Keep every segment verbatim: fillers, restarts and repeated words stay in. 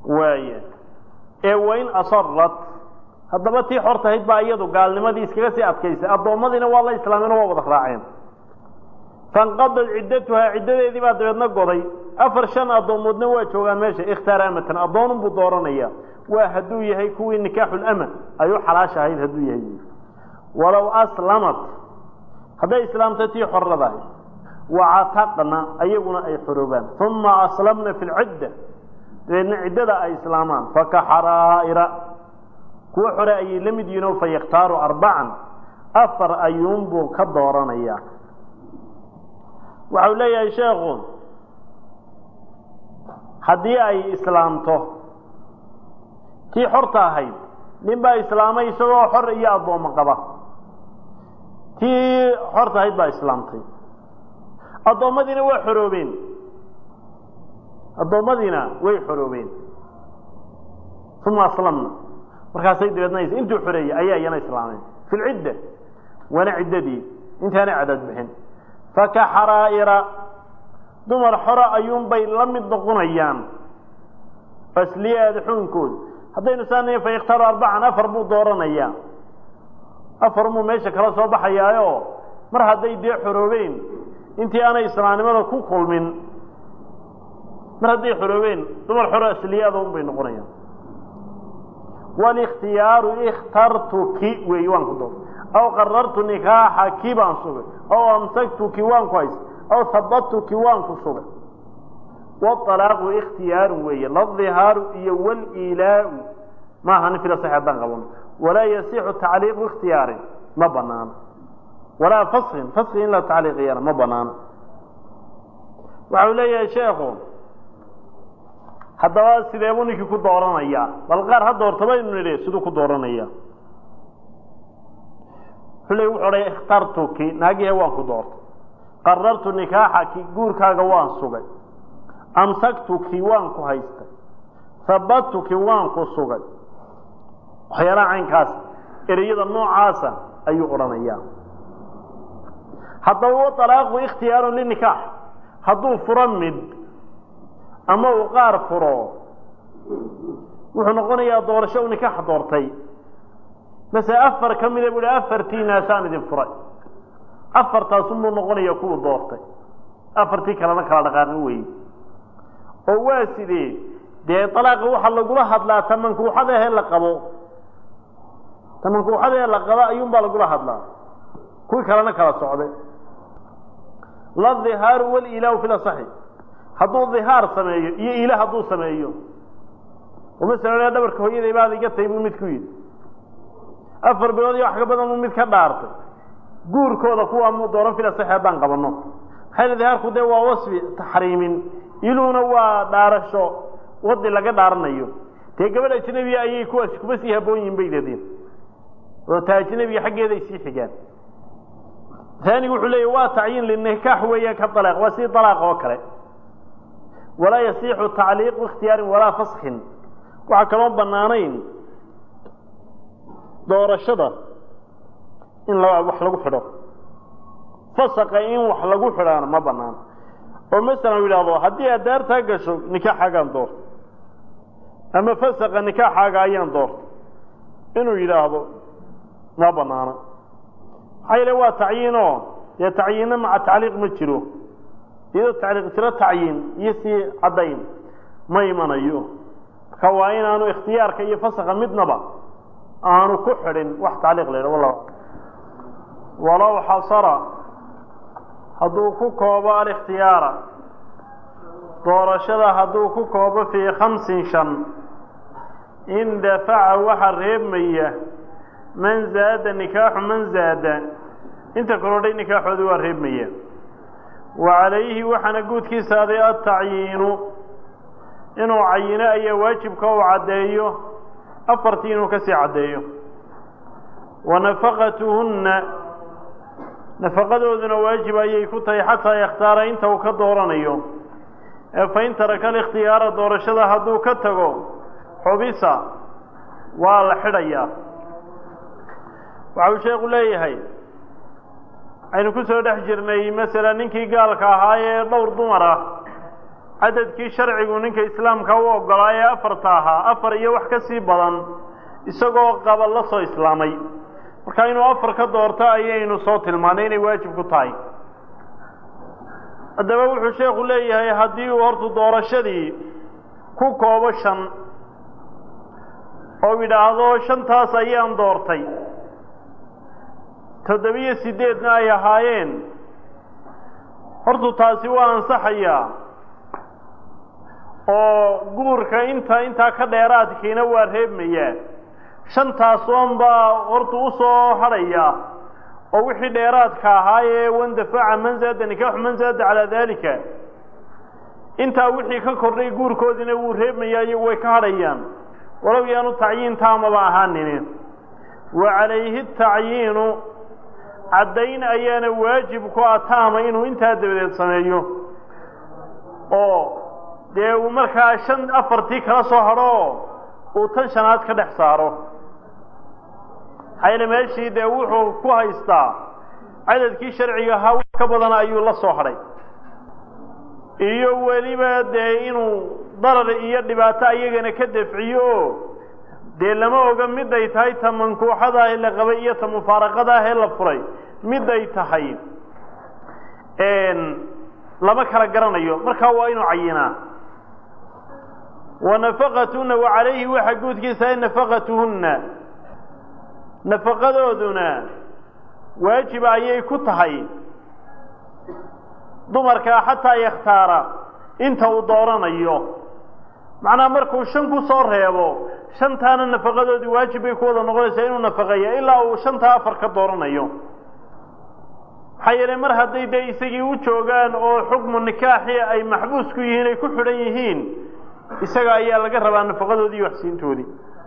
وايه ee wayn asarrat hadaba tii xortayd baa iyadu gaalnimadii iskaga sii adkaysay adoomadiina waa la islaamina waa wada raaceen fanqadad ciddatuha ciddadeedii baa dabeedna goday afar shan adoomoodna waa joogaan meesha ikhtaaraamatan adoon buu dooranaya waa haduu yahay kuwii nikaaxul ama ayu xalaash ahayd haduu yahay walaw aslamat haday islaamtay tii xorradahay وعتقنا أيقنا أي حروبان ثم أسلمنا في العدة لأن عدة أي إسلامان فكحرائر كو حرائي لم يدينوا فيختاروا أربعا أفر أيوم بو كدوران إياه وعولي يا شيخون حدي أي إسلامته تي حرتها هيد نبا إسلامي سوى حر إياه الضوء مقبا تي حرتها هيد با إسلامتي الضوء way xoroobeen الضوء way xoroobeen ثم أسلمنا markaas ay dibadnays intuu xoreeyay ayaa yana islaameen في العدة وانا عددي انت انا عدد بحين فكحرائر دمر حراء أيوم بي لم يدقونيان فاسليا دحونكود هذين ثانية فيختاروا أربعة أفر مو دوران أيام أفر مو ميشا كلا صباح أيايو مر هذي دي حروبين انتي انا اسلامي ماذا كو كل من مرهدي حروين ثم الحروة اسليادهم بين قرية والاختيار اخترتك ويوان كدور او قررت نكاحك بان صبر او امسكتك وان كويس او ثبتك وان كصبر والطلاق اختيار وي الظهار والإيلاء ما هنفل صحيح بان ولا يصيح تعليق اختياري ما بنان ولا فصل فصل إلا تعليق غير ما بنان وعلي يا شيخ هذا سيدونك كدوران اياه بالغار هذا ورتبين نري سدو كدوران اياه حلي وحري اخترتك ناغي وان كدورت قررت نكاحك غوركاغا وان سوغاي امسكتك وان كو هيست ثبتك وان كو سوغاي خيرا عينكاس اريده نوعاسا ايو قرانيا هذا هو طلاق واختيار للنكاح هذا فرمد أما وقار فرو وحنا يا دور شو نكاح دورتي بس أفر كم يقول أفر تينا ساند فري أفر تصمم نقولي يكون دورتي أفر تي كلامك على غيروي وواسدي ده طلاق روح الله يقول هذا لا تمن كروح هذا هلا قبو تمن كروح هذا هلا قبا يوم بالقول هذا لا كل كلامك على صعده لا الظهار والإله في الصحيح هذو الظهار سميه يا إله هذو سميه ومثلا أنا دبرك هو إذا بعد جت يبون متكوين أفر بلادي وحاجة بدل من متكبرت جور كذا قوة مدورة في الصحيح بان قبلنا هذا الظهار خده ووصف تحريم يلون ودار الشو ودي لقى دارنا يو تقبل أجنبي أي كوس كبس يهبون ينبيدين وتأجنبي حاجة هذا يصير حاجات ثاني يقول لي واتعين للنكاح ويا كطلاق وسي طلاق وكره ولا يصيح تعليق واختيار ولا فسخ وعكرون بنانين دور الشدة إن لا وحلقوا حلو فسق إن وحلقوا حلان ما بنان ومثلا يقول الله هدي أدار تاقشوا نكاح حقان دور أما فسق نكاح حقان دور إنه يلاحظوا ما بنان هاي لو تعيينه يتعيين مع تعليق مجروه إذا تعليق ترى تعيين يسي عدين ما يمنيه كواين أنو اختيار كي يفسخ مدنبا أنو كحر واحد تعليق لنا والله ولو حصر هدوك كوبا الاختيار دور شذا هدوك كوبا في خمس شن إن دفع وحرب مية من زاد نكاح من زاد انت قرودي نكاح ذو الربمية وعليه وحنا قد كيس هذا التعيين إنه عينا أي واجب كو عديه أفرتين كسي عديه ونفقتهن نفقته ذن واجب أي كتي حتى يختار انت وكدورانيه فإن ترك الاختيار دور شذا هدو كتغو حبيسا والحرية وعو شيخ ليهي aynu ku soo dhex jirnay mesela ninkii gaalka ahaa ee dhowr dumar ah cadadkii sharcigu ninka islaamka u ogolaa ee afarta ahaa afar iyo wax ka sii badan isagoo qaba la soo islaamay marka inuu afar ka doorto ayaynu soo tilmaanay inay waajib ku tahay haddaba wuxuu sheekhu leeyahay haddii uu hortu doorashadii ku koobo shan oo yidhaahdo shantaas ayaan doortay toddobiyo siddeedna ay ahaayeen hortu taasi waa ansaxayaa oo guurka inta intaa ka dheeraadkiina waa reebmayaa shantaas oonbaa hortu u soo hadhaya oo wixii dheeraadka ahaayee wandafaca man zaada nikaaxu man zaada calaa daalika intaa wixii ka kordhay guurkoodiina wuu reebmayaa iyo way ka hadhayaan walow yaanu tacyiin taamaba ahaanini wa calayhi tacyiinu caddayn ayaana waajib ku ah taama inuu intaa dabadeed sameeyo oo dee uu markaa shan afartii kala soo hadho uu tan shanaad ka dhex saaro hayla meeshii dee wuxuu ku haystaa cadadkii sharciga ahaa wax ka badan ayuu la soo hadhay iyo weliba dee inuu darar iyo dhibaato ayagana ka dafciyo dee lama oga miday tahay ta mankuuxada ee la qabay iyo ta mufaaraqada ee la furay miday tahay lama kala garanayo markaa waa inuu cayinaa wanafaqatuhunna wa calayhi waxa guudkiisa nafaqatuhunna nafaqadooduna waajiba ayay ku tahay dumarkaa xataa yakhtaara inta uu dooranayo macnaha markuu shan ku soo reebo shantaana nafaqadoodii waajib bay ku wada noqonaysaa inuu nafaqeeya ilaa uu shantaa afar ka dooranayo maxaa yeelay mar hadday dee isagii u joogaan oo xukmu nikaaxi ay maxbuus ku yihiin ay ku xidhan yihiin isaga ayaa laga rabaa nafaqadoodii iyo waxsiintoodii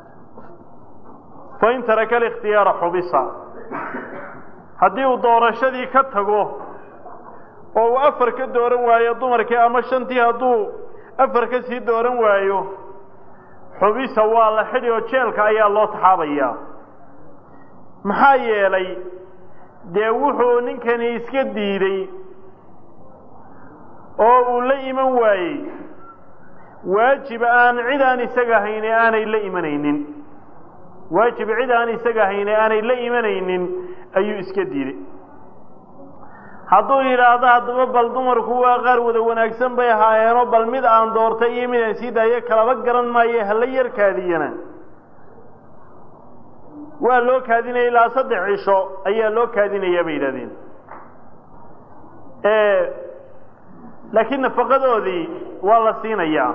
fain taraka alikhtiyaara xubisa haddii uu doorashadii ka tago oo uu afar ka dooran waayo dumarkii ama shantii hadduu afar ka sii dooran waayo xubisa waa la xidhi oo jeelka ayaa loo taxaabayaa maxaa yeelay dee wuxuu ninkani iska diiday oo uu la iman waayey waajib aan cid aan isaga hayne aanay la imanaynin waajib cid aan isaga hayne aanay la imanaynin ayuu iska diiday hadduu yidhaahdo haddaba bal dumarku waa qaar wada wanaagsan bay ahaayeenoo bal mid aan doortay iyo mid aan sii daayo kalaba garan maayo hala yar kaadiyana waa loo kaadinaya ilaa saddex cisho ayaa loo kaadinayaa bay yidhahdeen laakiin nafaqadoodii waa la siinayaa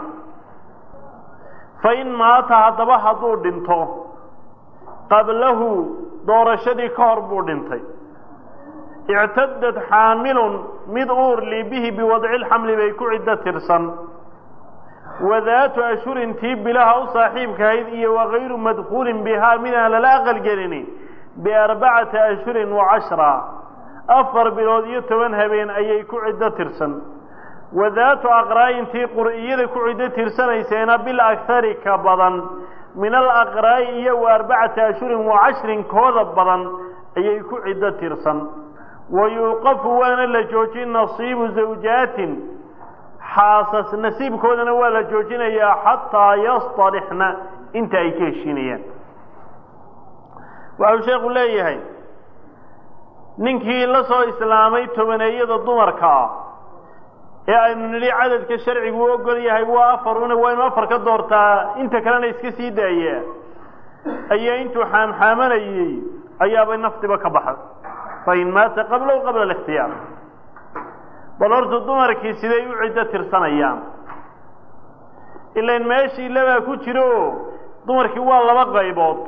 fa in maata haddaba hadduu dhinto qablahu doorashadii ka hor buu dhintay ictadad xaamilun mid uur lii bihi biwadci lxamli bay ku ciddo tirsan wadaatu ashhurin tii bilaha u saaxiibkahayd iyo wakayru madkuulin bihaa midaan lala aqalgelini biarbacati ashhurin wa cashra afar bilood iyo toban habeen ayay ku ciddo tirsan wadaatu aqraa'in tii qur'iyada ku ciddo tirsanayseena bil akhari ka badan min alaqraa'i iyo wa arbacati ashhurin wa cashrin kooda badan ayay ku ciddo tirsan wayuuqafu waana la joojin nasiibu zawjaatin xaasas nasiibkoodana waa la joojinayaa xataa yastalixna inta ay ka heshiinayaan waxau sheekhu leeyahay ninkii la soo islaamay tobaneeyada dumarka ah ee aynu nidhi cadadka sharcigu u ogol yahay waa afaruna waa inu afar ka doortaa inta kalena iska sii daayaa ayaa intuu xaamxaamanayey ayaabay naftiba ka baxay fain maata qablahu qabla alikhtiyaar bal horta dumarkii siday u ciddo tirsanayaan ilain meeshii labaa ku jiro dumarkii waa laba qaybood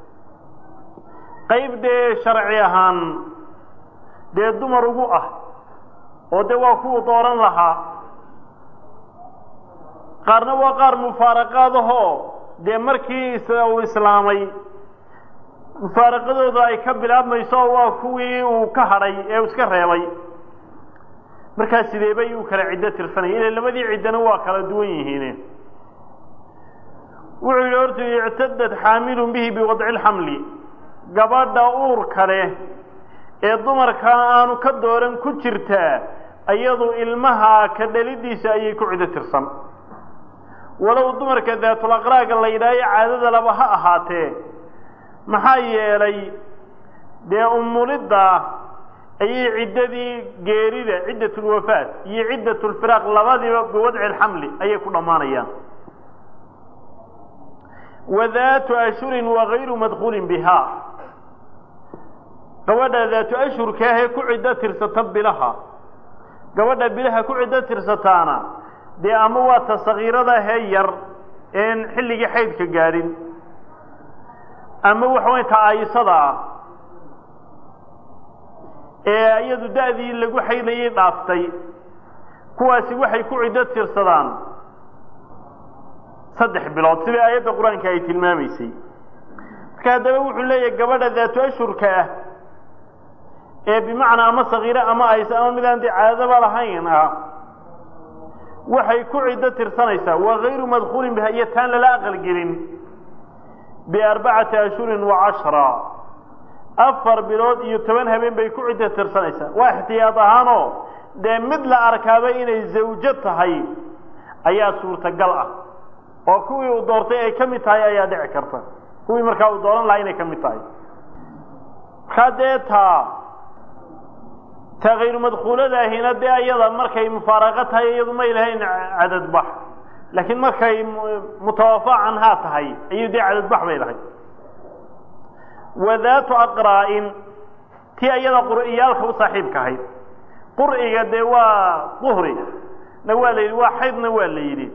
qayb dee sharci ahaan dee dumar ugu ah oo dee waa kuwu dooran lahaa qaarna waa qaar mufaaraqaadahoo dee markii uu islaamay mufaaraqadooda ay ka bilaabmayso waa kuwii uu ka hadhay ee uu iska reebay markaa sidee bay u kala ciddo tirsanaya ila labadii ciddana waa kala duwan yihiin wuxuu yidhi horta ictadad xaamilun bihi biwadci lxamli gabadha uur kale ee dumarkaa aanu ka dooran ku jirtaa iyadu ilmaha ka dhalidiisa ayay ku cido tirsan walow dumarka daatul aqraaga la yidhaayo caadada laba ha ahaatee maxaa yeelay dee umulidda ayay ciddadii geerida ciddatul wafaat iyo ciddatul firaaq labadiiba biwadci alxamli ayay ku dhammaanayaan wadaatu ashhurin wagayru madkhuulin bihaa gabadha daatu ashhurka ahee ku ciddo tirsata bilaha gabadha bilaha ku ciddo tirsataana dee ama waa ta sagiirada hee yar een xilligii xaydka gaadhin ama waxa way ta aayisada ah ee iyadu da'dii lagu xaydayay dhaaftay kuwaasi waxay ku ciddo tirsadaan saddex bilood sidii aayadda qur-aanka ay tilmaamaysay marka haddaba wuxuu leeyahay gabadha daatu ashhurka ah ee bimacnaa ama sagiiro ama aysa ama midaan dee caadaba lahayn ah waxay ku ciddo tirsanaysaa waa gayru madkhuulin biha iyo taan lala aqalgelin biarbacati ashhurin wa cashra afar bilood iyo toban habeen bay ku ciddo tirsanaysaa waa ixtiyaad ahaanoo dee mid la arkaaba inay zawjo tahay ayaa suurtagal ah oo kuwii uu doortay ay ka mid tahay ayaa dhici karta kuwii markaa uu dooran lahaa inay ka mid tahay markaa dee taa taa kayru madkhuuladaahina dee iyada markay mufaaraqo tahay iyadu may lahayn cadadbax laakiin markay mutawafaa canhaa tahay ayuu dee cadadbax bay lahay wadaatu aqraa'in tii iyada qur'iyaalka u saaxiibka ahayd qur'iga dee waa duhri na waa la yidhi waa xaydna waa la yidhi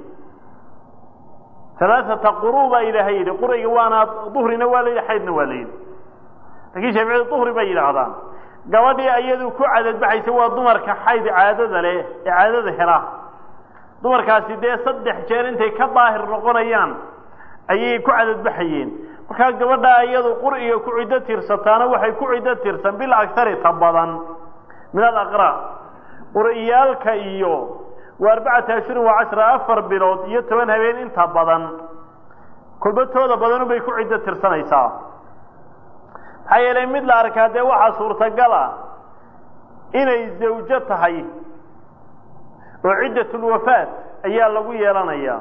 alaaata quru baa ilaahay yidhi qur'iga waana duhrina waa la yidhi xaydna waa la yidhi laakiin shaaficiyadu duhri bay yidhaahdaan gabadhii iyadu ku cadadbaxaysa waa dumarka xayd caadada leh ee caadada hela dumarkaasi dee saddex jeer intay ka daahir noqonayaan ayay ku cadadbaxayeen markaa gabadha iyadu qur'iga ku ciddo tirsataana waxay ku ciddo tirsan bil agsari ta badan min alaqraa qur'iyaalka iyo waa arbacata ashhurin wa cashra afar bilood iyo toban habeen inta badan kulbatooda badanu bay ku ciddo tirsanaysaa maxaa yeelay mid la arkaa dee waxaa suurtagal ah inay zawjo tahay oo ciddatul wafaat ayaa lagu yeelanayaa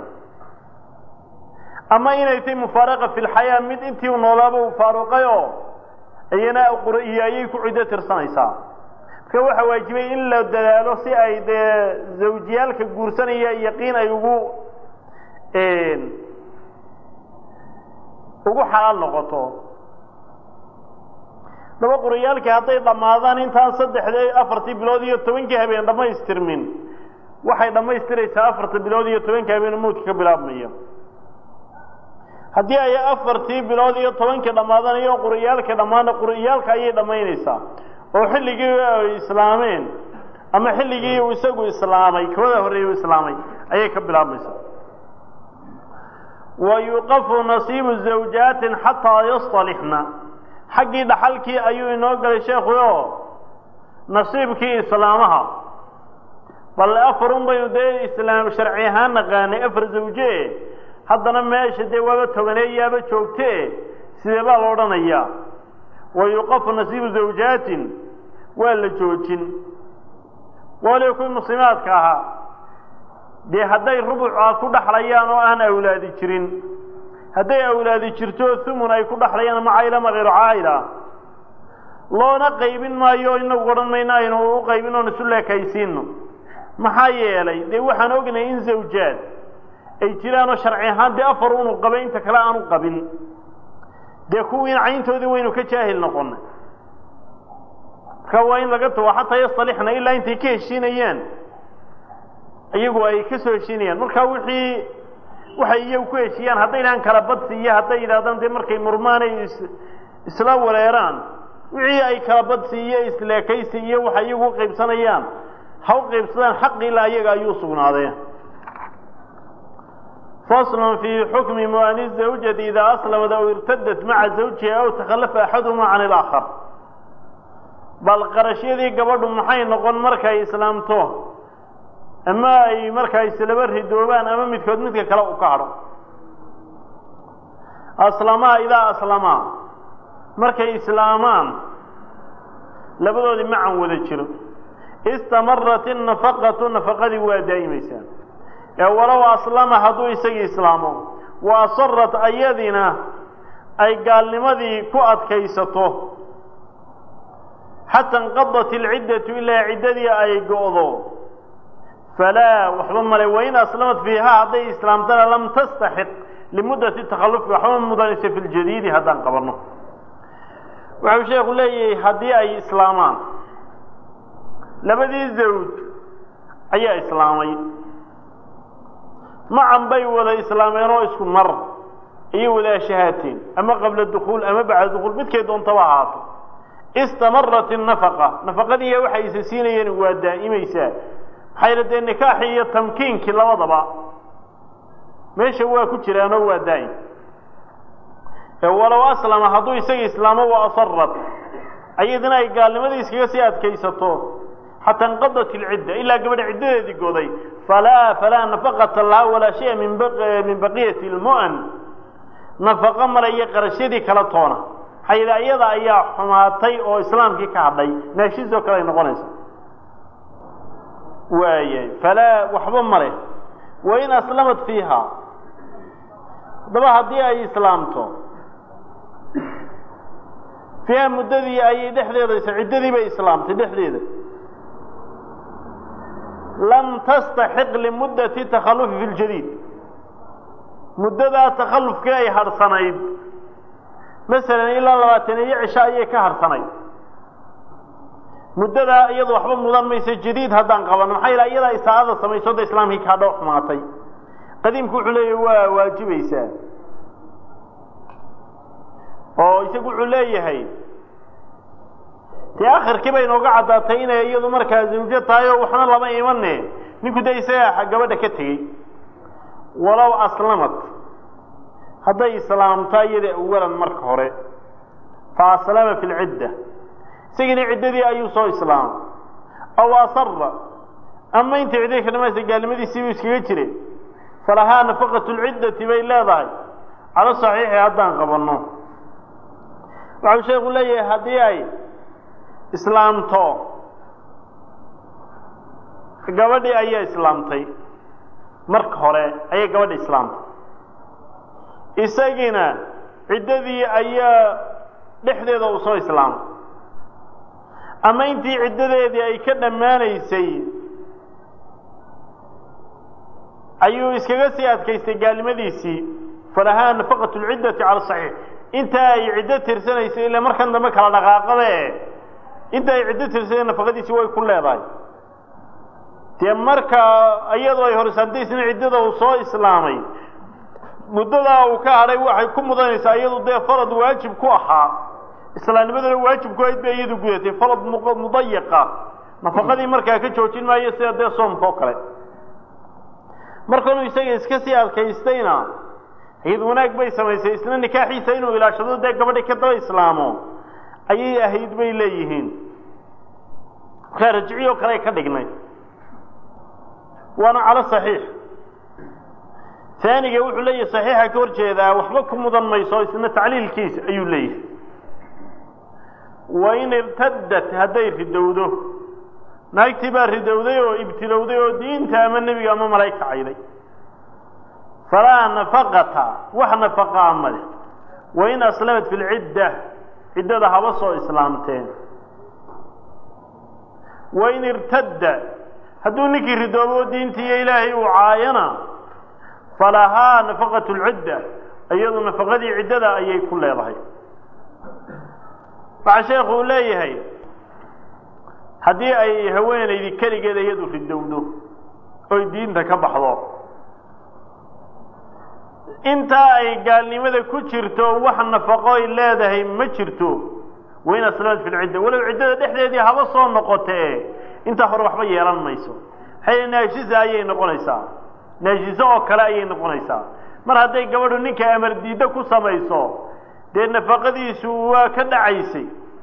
ama inay tahay mufaaraqa fi lxayaa mid intii u noolaaba uu faaruqay oo iyana qur'iyo ayay ku ciddo tirsanaysaa marka waxaa waajibay in la dadaalo si ay dee zawjiyaalka guursanaya yaqiin ay ugu ugu xalaal noqoto daba qur'iyaalkii hadday dhammaadaan intaan saddexdii afartii bilood iyo tobankii habeen dhammaystirmin waxay dhammaystiraysaa afarta bilood iyo tobankii habeen mawdka ka bilaabmaya haddii ay afartii bilood iyo tobankii dhammaadanayo qur'iyaalkii dhammaana qur'iyaalka ayay dhammaynaysaa oo xilligii ay islaameen ama xilligii uu isagu islaamay kawada horreeyay uu islaamay ayay ka bilaabmaysaa wa yuqafu nasiibu zawjaatin xataa yastalixna xaggii dhaxalkii ayuu inoo galay sheekhu oo nasiibkii islaamaha bal afarun baynu dee islaam sharci ahaan naqaanay afar zawje haddana meesha dee waaba tobaneeyaaba joogtee sidee baa la odhanayaa wa yuqafu nasiibu zawjaatin waa la joojin waliba kuwii muslimaadka ahaa dee hadday rubuca ku dhaxlayaan oo aan awlaadi jirin hadday awlaadi jirto thumun ay ku dhaxlayaan ama cayla ama hayru caayla loona qaybin maayo inagu odhan mayno aynu u qaybin oon isu leekaysiino maxaa yeelay dee waxaan ognahay in zawjaad ay jiraanoo sharci ahaan dee afar unu qabay inta kale aanu qabin dee kuwiina cayntoodii waynu ka jaahil noqonay marka waa in laga tago xataa yastalixna ilaa intay ka heshiinayaan iyagu ay ka soo heshiinayaan marka wixii waxay iyagu ku heshiiyaan hadday idhahaan kala badsi iyo hadday yidhahdaan dee markay murmaanay isla wareeraan wixii ay kala badsi iyo isleekaysi iyo waxay iyagu qaybsanayaan ha u qaybsadaan xaqi ilaa iyaga ayuu sugnaadeen fasl fi xukmi mu'ani zawjati idaa aslamat aw irtadat maca zawjiha aw takhallafa axaduhuma can ilaakhar bal qarashyadii gabadhu maxay noqon markay islaamto ama ay markaa islaba ridoobaan ama midkood midka kale u ka hadho aslamaa idaa aslamaa markay islaamaan labadoodii macan wada jiro استمرت النفقة نفقة ودائمة ولو أسلم هدو إساق إسلامه وأصرت أيدنا أي قال لماذا كؤت كيسته حتى انقضت العدة إلا عدة أي قوضوا فلا وحبما لوين أسلمت فيها هذه إسلامتنا لم تستحق لمدة التخلف وحبما مدانسة في الجديد هذا انقبرنا وحب الشيخ يقول لي هذه أي إسلامان لبدي الزوج أي إسلامي معا بي ولا إسلامين وإسكم مر أي ولا شهاتين أما قبل الدخول أما بعد الدخول مثل دون طواعات استمرت النفقة نفقة دي وحي سسينيا ودائما يسا حيرة النكاح هي التمكين كلا وضبا ماشي هو كتير هو دائم ولو أسلم هدو يسي إسلامه وأصرت أيضنا قال لماذا يسياسيات كيسته حتى انقضت العدة إلا قبل عدة دي قضي فلا فلا نفقة الله ولا شيء من بق من بقية المؤن نفقة مرأي قرشيدي كالطونة حيث أيضا أيها حماتي أو إسلام كي كعبي ناشيزو كلا ينقونيس وأي فلا وحبا مرأي وإن أسلمت فيها دبا هدي أي إسلامته فيها مدة دي أي دحديدة عدة دي بإسلامته دحديدة لم تستحق لمدة تخلف في الجديد مدة تخلف كأي هرسانيد مثلا إلا لباتنية عشاء كهرسانيد مدة أيضا وحبا مضان ميسي جديد هدان قبل محايلة أيضا إساءة سميسود إسلامي كهدو حماتي قديم كوحلي واجب إساء oo isagu xuleeyahay tii aakhirkii inoo gacadaatay inay iyadu markaa zawjad tahay oo waxna lama iimanay ninku deysay gabadha ka tagay walaw aslamat haday islaamta iyada awalan marka hore fa aslama fil idda sigina iddadii ayuu soo islaam aw asarra amma inta ciiday ka dhamaysa gaalmadiisii uu iskaga jiray falaha nafaqatu al iddati bay leedahay ala saxiix haddaan qabanno waxaan sheegu leeyahay hadii ay islaamto gabadhii ayaa islaamtay marka hore ayay gabadhi islaamtay isagina ciddadii ayaa dhexdeeda u soo islaamay ama intii ciddadeedii ay ka dhamaanaysay ayuu iskaga sii adkaystay gaalnimadiisii falaha nafaqatu al-iddati ala sahih inta ay ciddo tirsanayso ilaa markan dambe kala dhaqaaqade inta ay ciddo tirsanayso nafaqadiisi way ku leedahay tii marka ayadoo ay horsaantaysina ciddada uu soo islaamay muddada uu ka haray waxay ku mudanaysaa iyadu dee farad waajib ku ahaa islaamnimaduna waajib ku ahayd bay iyadu gudatay farad mudayiqa nafaqadii markaa ka joojin maayo sida dee soomka oo kale markanuu isaga iska sii adkaystayna هيد وناك بي سميسي إسنا نكاحي سينو إلا شدو دي قبل كدو إسلامو أي أهيد بي ليهين خارجعيو كلاي كدقني وانا على صحيح ثاني يقول لي صحيحة كورجي إذا وحبكم مضان ميسو إسنا تعليل الكيس أيو ليه وإن ارتدت هدي في الدودو ناكتبار في الدودو ابتلو ديو دين تأمن نبي أمام ملايك عيدي فلا نفقتها وحنفقة عمله وإن أسلمت في العدة عدة حبصوا إسلامتين وإن ارتد هدونك ردوه دينتي إلهي وعاينا فلها نفقة العدة أيضا نفقة دي عدة أي كل يضحي فعشيخ أوليه هدي أي هوين إذي كالي قد يدو في الدودو أي دين تكبحضو inta ay gaalnimada ku jirto wax nafaqo ay leedahay ma jirto wayna salaad fil cidda walaw ciddada dhexdeedii haba soo noqotee inta hore waxba yeelan mayso hay naajiza ayay noqonaysaa naajiza oo kale ayay noqonaysaa mar haday gabadhu ninka amar diida ku samayso dee nafaqadiisu waa ka dhacaysay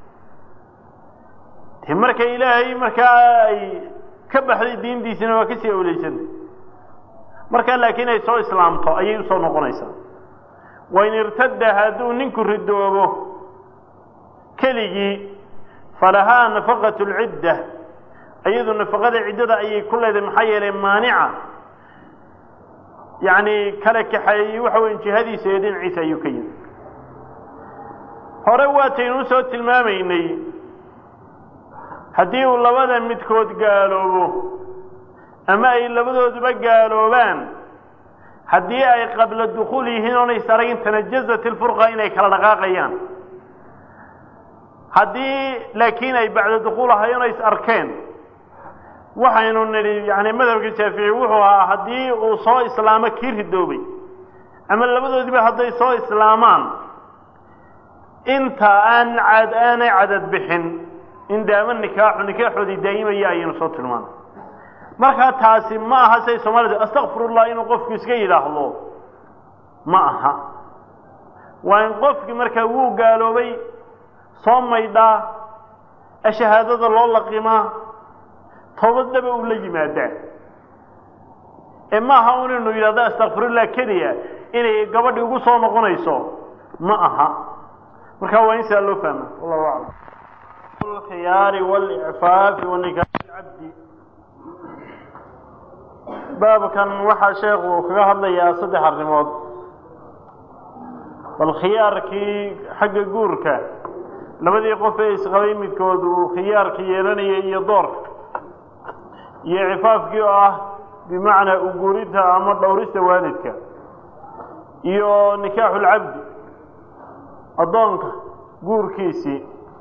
tii marka ilaahay marka ay ka baxday diintiisina waa ka sii awleysantay marka laakiin ay soo islaamto ayay soo noqonaysaa وإن ارتد هذو ننكو ردوبه كلي فلها نفقة العدة iyadu nafaqada ciddada ayay ku leedahay maxaa yeelay maanica yacni kala kaxeeyey waxa weyn jihadiisa iyo dhinaciisa ayuu ka yimi hore waataynu soo tilmaamaynay haddii uu labada midkood gaaloobo ama ay labadooduba gaaloobaan haddii ay qabla dukhuul yihiin oonay saragin tanajazat ilfurqa inay kala dhaqaaqayaan haddii laakiin ay bacda dukhuul ahaayeen o is arkeen waxaynu nidhi yani madhabka shaafici wuxuu ahaa haddii uu soo islaamo kii ridoobay ama labadoodiba hadday soo islaamaan inta aan cad aanay cadad bixin in daama nikaaxu nikaaxoodii daa'imaya ayaynu soo tilmaanay markaa taasi ma aha say soomaalida astakfirullah inuu qofku iska yidhaahdo ma aha waa in qofkii markaa wuu gaaloobay soo maydhaa shahaadada loo laqimaa towbaddaba uu la yimaadaa ee ma aha un inuu yidhahdo astakfirullah keliya inay gabadhi ugu soo noqonayso ma aha markaa waa in sidaa loo fahma wallahu aclam الخيار والإعفاف ونكاح العبد باب كان وحى شيخ وكذا هذا يا صدح الرماد والخيار كي حق جورك لما ذي قفيس غوي متكود وخيار كي يرني يدور يعفاف كي آه بمعنى أجورتها أمر دورست والدك يو نكاح العبد أضنك جور كيسي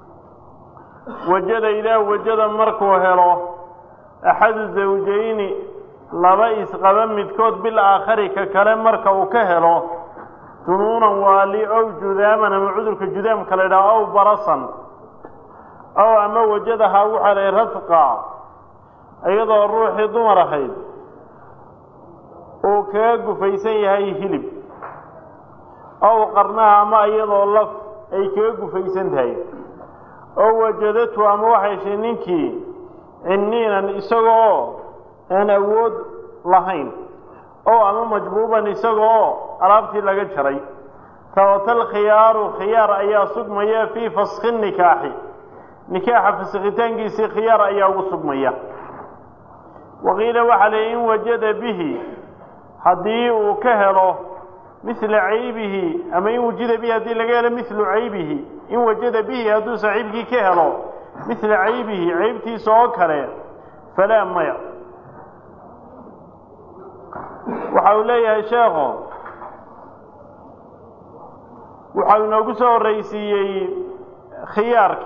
وجد إذا وجد مركو هلو أحد الزوجين لبئس قبا متكود بالآخر ككلام مركو كهلو جنونا والي أو جذاما أما عذرك جذام كالإذا أو برصا أو أما وجدها وحلي رتقا أيضا الروح ضمر خيد أو كاق فيسي هاي هلب أو قرناها أما أيضا اللف أي كاق فيسن هاي oo wajadatu ama waxay shay ninkii inniinan isagoo aan awood lahayn oo ama majbuuban isagoo alaabtii laga jaray tawatal khiyaaru khiyaar ayaa sugmaya fi fasxi nikaahi nikaaha fasxitaankiisa khiyaar ayaa ugu sugmaya waqiila waxa la in wajada bihi hadii uu ka helo مثل عيبه أما إن وجد به هذه لقال مثل عيبه إن وجد به هذا صاحبك كهلو مثل عيبه عيبتي سوكره فلا ميا وحوليها شيخ وحولنا قصوا الرئيسي خيارك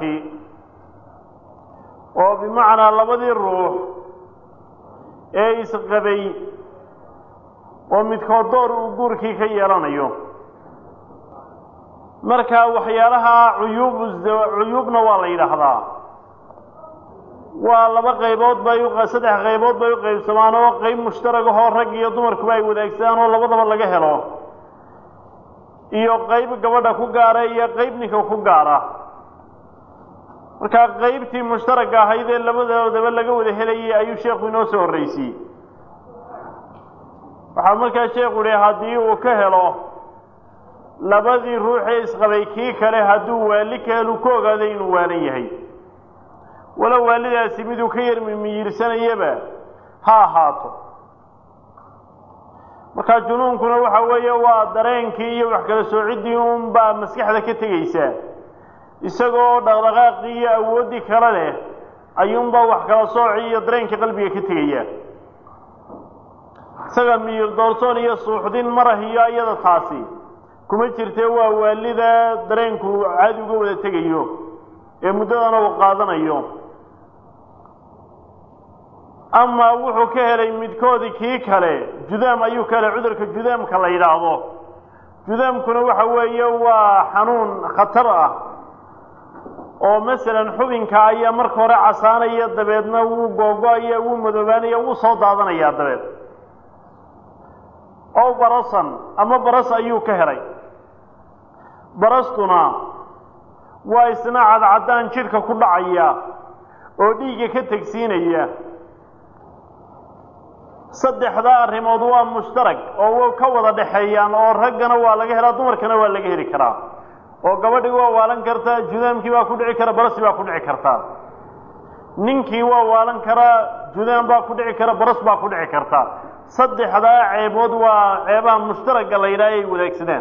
وبمعنى لبدي الروح ايس قبي oo midkood door uu guurkii ka yeelanayo marka waxyaalaha cuyub cuyubna waa la yiraahdaa waa laba qaybood bay u saddex qaybood bay u qaybsamaan oo qayb mushtarag ah oo rag iyo dumarku ay wadaagsan oo labadaba laga helo iyo qayb gabadha ku gaara iyo qayb ninka ku gaara marka qaybtii mushtarag ahayd ee labadoodaba laga wada helayay ayuu sheekhu inoo soo horeysay waxaa markaa sheekhu yidhi haddii uu ka helo labadii ruuxee isqabay kii kale hadduu waali ka helu ku ogaaday inuu waalan yahay walow waalidaasi miduu ka yar miyirsanayaba ha ahaato markaa junuunkuna waxa weeye waa dareenkii iyo wax kala soociddii unbaa maskaxda ka tegaysaa isagoo dhaqdhaqaaqii iyo awooddii kale leh ayuunbaa wax kala sooci iyo dareenkii qalbiga ka tegaya isaga miyir doorsoon iyo suuxdin marah iyo iyada taasi kuma jirtee waa waalida dareenku caadi uga wada tegayo ee muddadana uu qaadanayo ama wuxuu ka helay midkoodii kii kale judaam ayuu ka helay cudurka judaamka la yidhaahdo judaamkuna waxa weeye waa xanuun khatar ah oo masalan xubinka ayaa marka hore casaanaya dabeedna wuu googo-aya wuu madoobaanaya wuu soo daadanayaa dabeed oo barasan ama baras ayuu ka helay barastuna waa isna cadcadaan jidhka ku dhacaya oo dhiigga ka tegsiinaya saddexda arrimood waa mushtarag oo ka wada dhaxeeyaan oo raggana waa laga helaa dumarkana waa laga heli karaa oo gabadhii waa waalan kartaa judaamkii baa ku dhici kara barasi baa ku dhici kartaa ninkii waa waalan karaa judaan baa ku dhici kara baras baa ku dhici karta saddexdaa ceebood waa ceebaha mushtaraga la yidhaha ay wadaagsadaan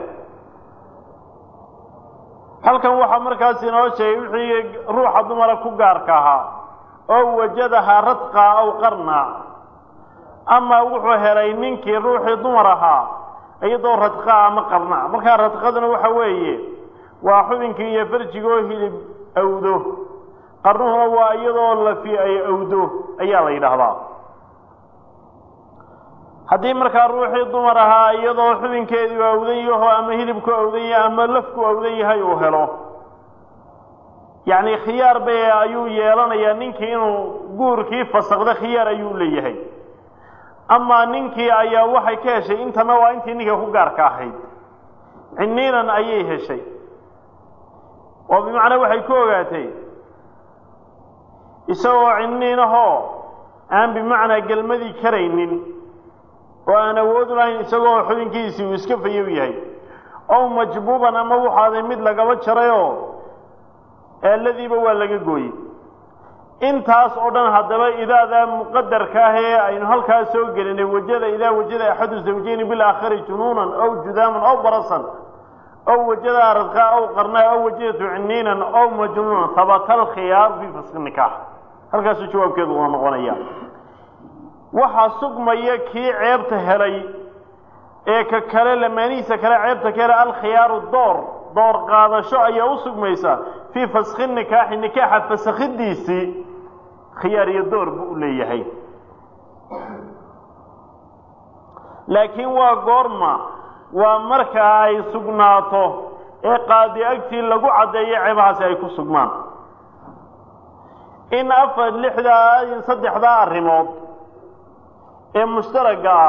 halkan waxaa markaas inoo sheegay wixii ruuxa dumara ku gaarka ahaa oo wajadahaa radqaa aw qarnaa ama wuxuu helay ninkii ruuxii dumar ahaa iyadoo radqaa ama qarnaa markaa radqaduna waxa weeye waa xubinkii iyo farjigoo hilib awdo qarnuhuna waa iyadoo lafi ay awdo ayaa la yidhaahdaa haddii markaa ruuxii dumar ahaa iyadoo xubinkeedii awdan yaho ama hilibku awdan yahay ama lafku awdan yahay uu helo yacni khiyaar bay ayuu yeelanayaa ninkii inuu guurkii fasakdo khiyaar ayuu leeyahay amaa ninkii ayaa waxay ka heshay intana waa intii ninka ku gaarka ahayd ciniinan ayay heshay oo bimacnaa waxay ku ogaatay isagoo ciniinahoo aan bimacnaa gelmadii karaynin oo aan awood lahayn isagoo xubinkiisii uu iska fayow yahay ow majbuuban ama waxaaday mid lagaba jarayoo eeladiiba waa laga gooyey intaas oo dhan haddaba idaadaa muqadarka ah ee aynu halkaas soo gelinay wajada idaa wajada axadu zawjayni bilaakhari junuunan aw judaaman aw barasan aw wajada radqaa aw qarnaa aw wajadatu ciniinan aw majnuunan habata alkhiyaar fii faski nikaax halkaasuu jawaabkeedu una noqonaya waxaa sugmaya kii ceebta helay ee ka kale lamaanihiisa kale ceebta ka helay alkhiyaaru door door qaadasho ayaa u sugmaysa fii faski nikaaxi nikaaxa fasakhidiisii khiyaar iyo door buu u leeyahay laakiin waa goorma waa marka ay sugnaato ee qaadi agtii lagu caddeeyo ceebahaasi ay ku sugmaan in afar lixdaa in saddexdaa arrimood ee mushtaraga ah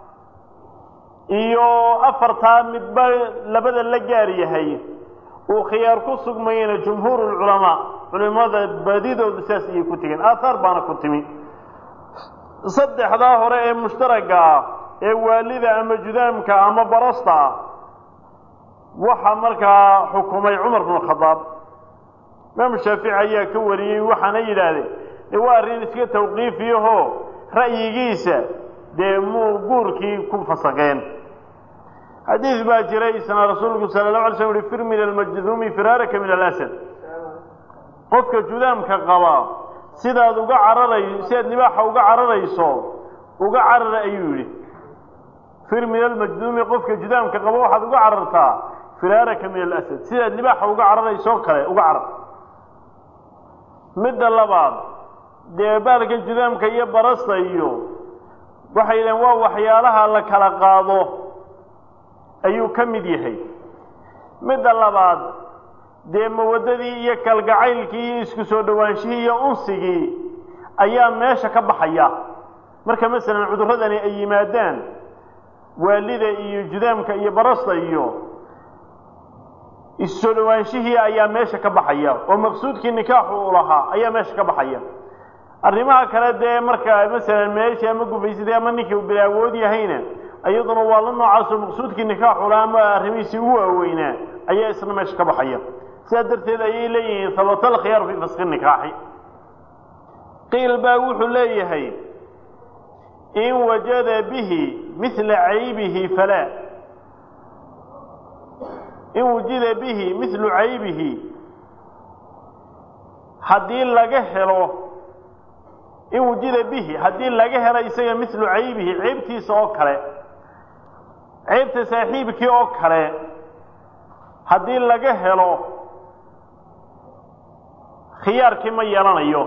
iyo afartaa midba labada la gaar yahay uu khiyaar ku sugmayena jumhuurulculamaa culimada badidoodu saas ayay ku tegeen aahaar baana ku timi saddexdaa hore ee mushtaraga ah ee waalida ama judaamka ama barasta ah waxaa markaa xukumay cumar bnu khadaab imaamu shaafici ayaa ka wariyey waxaana yidhaahdeen dee waa arrin iska tawqiifiyaho ra'yigiisa dee muu guurkii ku fasaqeen xadiis baa jiray isna rasuulku sala allahu alay slam uhi fir min almajduumi firaaraka min alasad qofka judaamka qaba sidaad uga cararay sidaad libaaxa uga cararayso uga carara ayuu yidhi fir min almajduumi qofka judaamka qaba waxaad uga carartaa firaaraka min alasad sidaad libaaxa uga cararaysoo kale uga carar midda labaad dee baalka judaamka iyo barasta iyo waxay yidhaheen waa waxyaalaha la kala qaado ayuu ka mid yahay midda labaad dee mawaddadii iyo kalgacaylkii iyo isku soo dhowaanshihii iyo unsigii ayaa meesha ka baxaya marka masalan cudurradani ay yimaadaan waalida iyo judaamka iyo barasta iyo isu soo dhowaanshihii ayaa meesha ka baxaya oo maqsuudkii nikaaxu u lahaa ayaa meesha ka baxaya arrimaha kale dee marka masalan meeshii ama gufaysatay ama ninkii uu bilaawood yahayna iyaduna waa la noocaasoo maqsuudkii nikaaxu lahaa ama arrimihiisii ugu waaweynaa ayaa isna meesha ka baxaya sidaa darteed ayay leeyihiin habata alkhiyaaru fii faski nikaaxi qiil baa wuxuu leeyahay in wajada bihi mila caybihi falaa in wujida bihi milu caybihi haddii laga helo in wujida bihi haddii laga helo isaga milu caybihi ceybtiisa oo kale ceybta saaxiibkii oo kale haddii laga helo khiyaarkii ma yeelanayo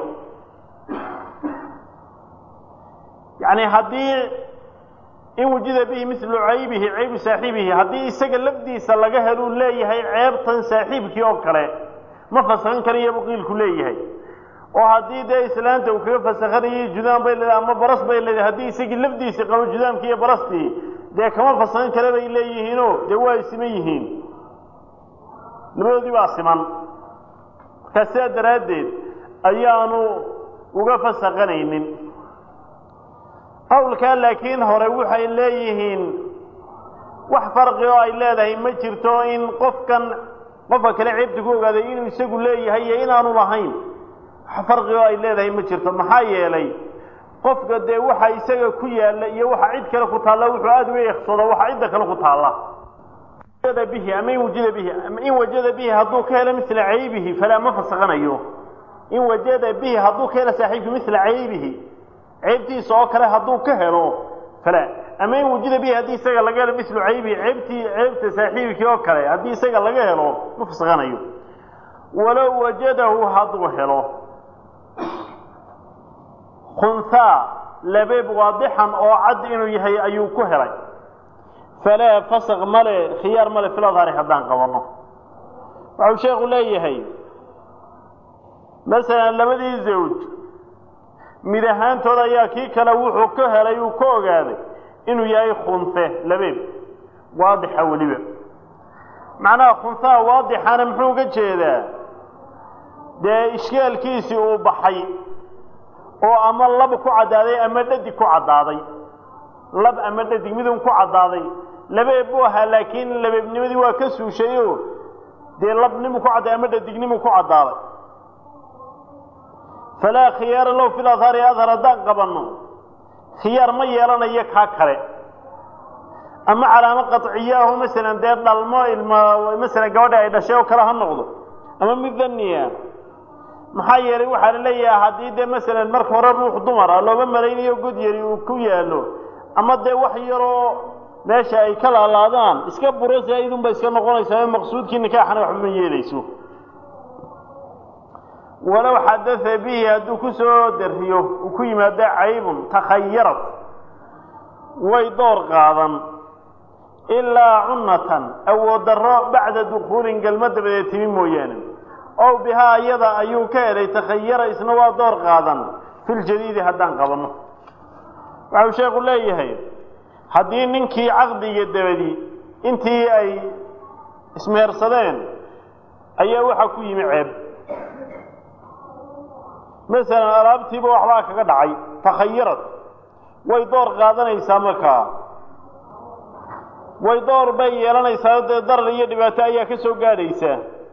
yacni haddii in wujida bihi milu caybihi caybu saaxiibihi haddii isaga lafdiisa laga heluu leeyahay ceebtan saaxiibkii oo kale ma fasakhan karayabu qiilku leeyahay oo haddii dee islaanta uu kaga fasakhanayay judaam bay leedahay ama baras bay leedahay haddii isagii lafdiisii qabo judaamkii iyo barastii dee kama fasakhan kale bay leeyihiinoo dee waa ay siman yihiin labadoodii baa siman markaa sidaa daraaddeed ayaanu uga fasakhanaynin qowlkaa laakiin hore waxay leeyihiin wax farqi oo ay leedahay ma jirto in qofkan qofka kale ceebta ku ogaaday inuu isagu leeyahay iyo inaanu lahayn farqiga ay leedahay ma jirto maxaa yeelay qofka dee waxa isaga ku yaala iyo waxa cid kale ku taala wuxuu aad uga yaxsooda waxa cid kale ku taala wajada bihi ama wajada bihi ama in wajada bihi hadduu ka helo misla caybihi fala ma fasaqanayo in wajada bihi hadduu ka helo saaxiibki misla caybihi ceebtiisa oo kale hadduu ka helo fala ama in wajada bihi haddii isaga laga helo misla caybihi ceebtii ceebta saaxiibki oo kale haddii isaga laga helo ma fasaqanayo walaw wajadahu hadduu helo خنثى لبيب واضحا او عد انه يحيى ايو كهري فلا فسق مله خيار مله في الظاهر حدان قبنه waxuu sheekhu leeyahay مثلا labadii zawj mid ahaantooda ayaa kii kale wuxuu ka helay uu ka ogaaday inuu yahay khunfe labeeb waadixa waliba macnaha khunfa waadixana muxuu ka jeedaa dee ishkaalkiisii uu baxay oo ama lab ku cadaaday ama dhadig ku cadaaday lab ama dhadig midun ku cadaaday labeeb buu ahaa laakiin labeebnimadii waa ka suushayo dee labnimu ku cadaaday ama dhadignimu ku cadaaday falaa khiyaara low fil adhaari adhar haddaan qabanno khiyaar ma yeelanayo kaa kale ama calaamo qadciyaahu masalan dee dhalmo ilma masalan gabadha ay dhashay oo kale ha noqdo ama mid dhanniya maxaa yeelay waxaa la leeyahay haddii dee masalan marka hore ruux dumar ah looga malaynayo god yari uu ku yaalo ama dee wax yaroo meesha ay ka laalaadaan iska burasa idunba iska noqonaysaa maqsuudkii nikaaxana waxba ma yeelayso walow xadatha bihi hadduu ku soo dariyo uu ku yimaado caybun takhayarat way door qaadan ilaa cunnatan awood darro bacda dukhuulin galma dabadeed timi mooyaane ow bihaa iyada ayuu ka helay takhayara isna waa door qaadan fil jadiidi haddaan qabanno waxau sheekhu leeyahay haddii ninkii caqdiga dabadii intii ay ismehersadeen ayaa waxaa ku yimi ceeb masalan alaabtiiba waxbaa kaga dhacay takhayarad way door qaadanaysaa markaa way door bay yeelanaysaa dee darar iyo dhibaato ayaa ka soo gaadhaysaa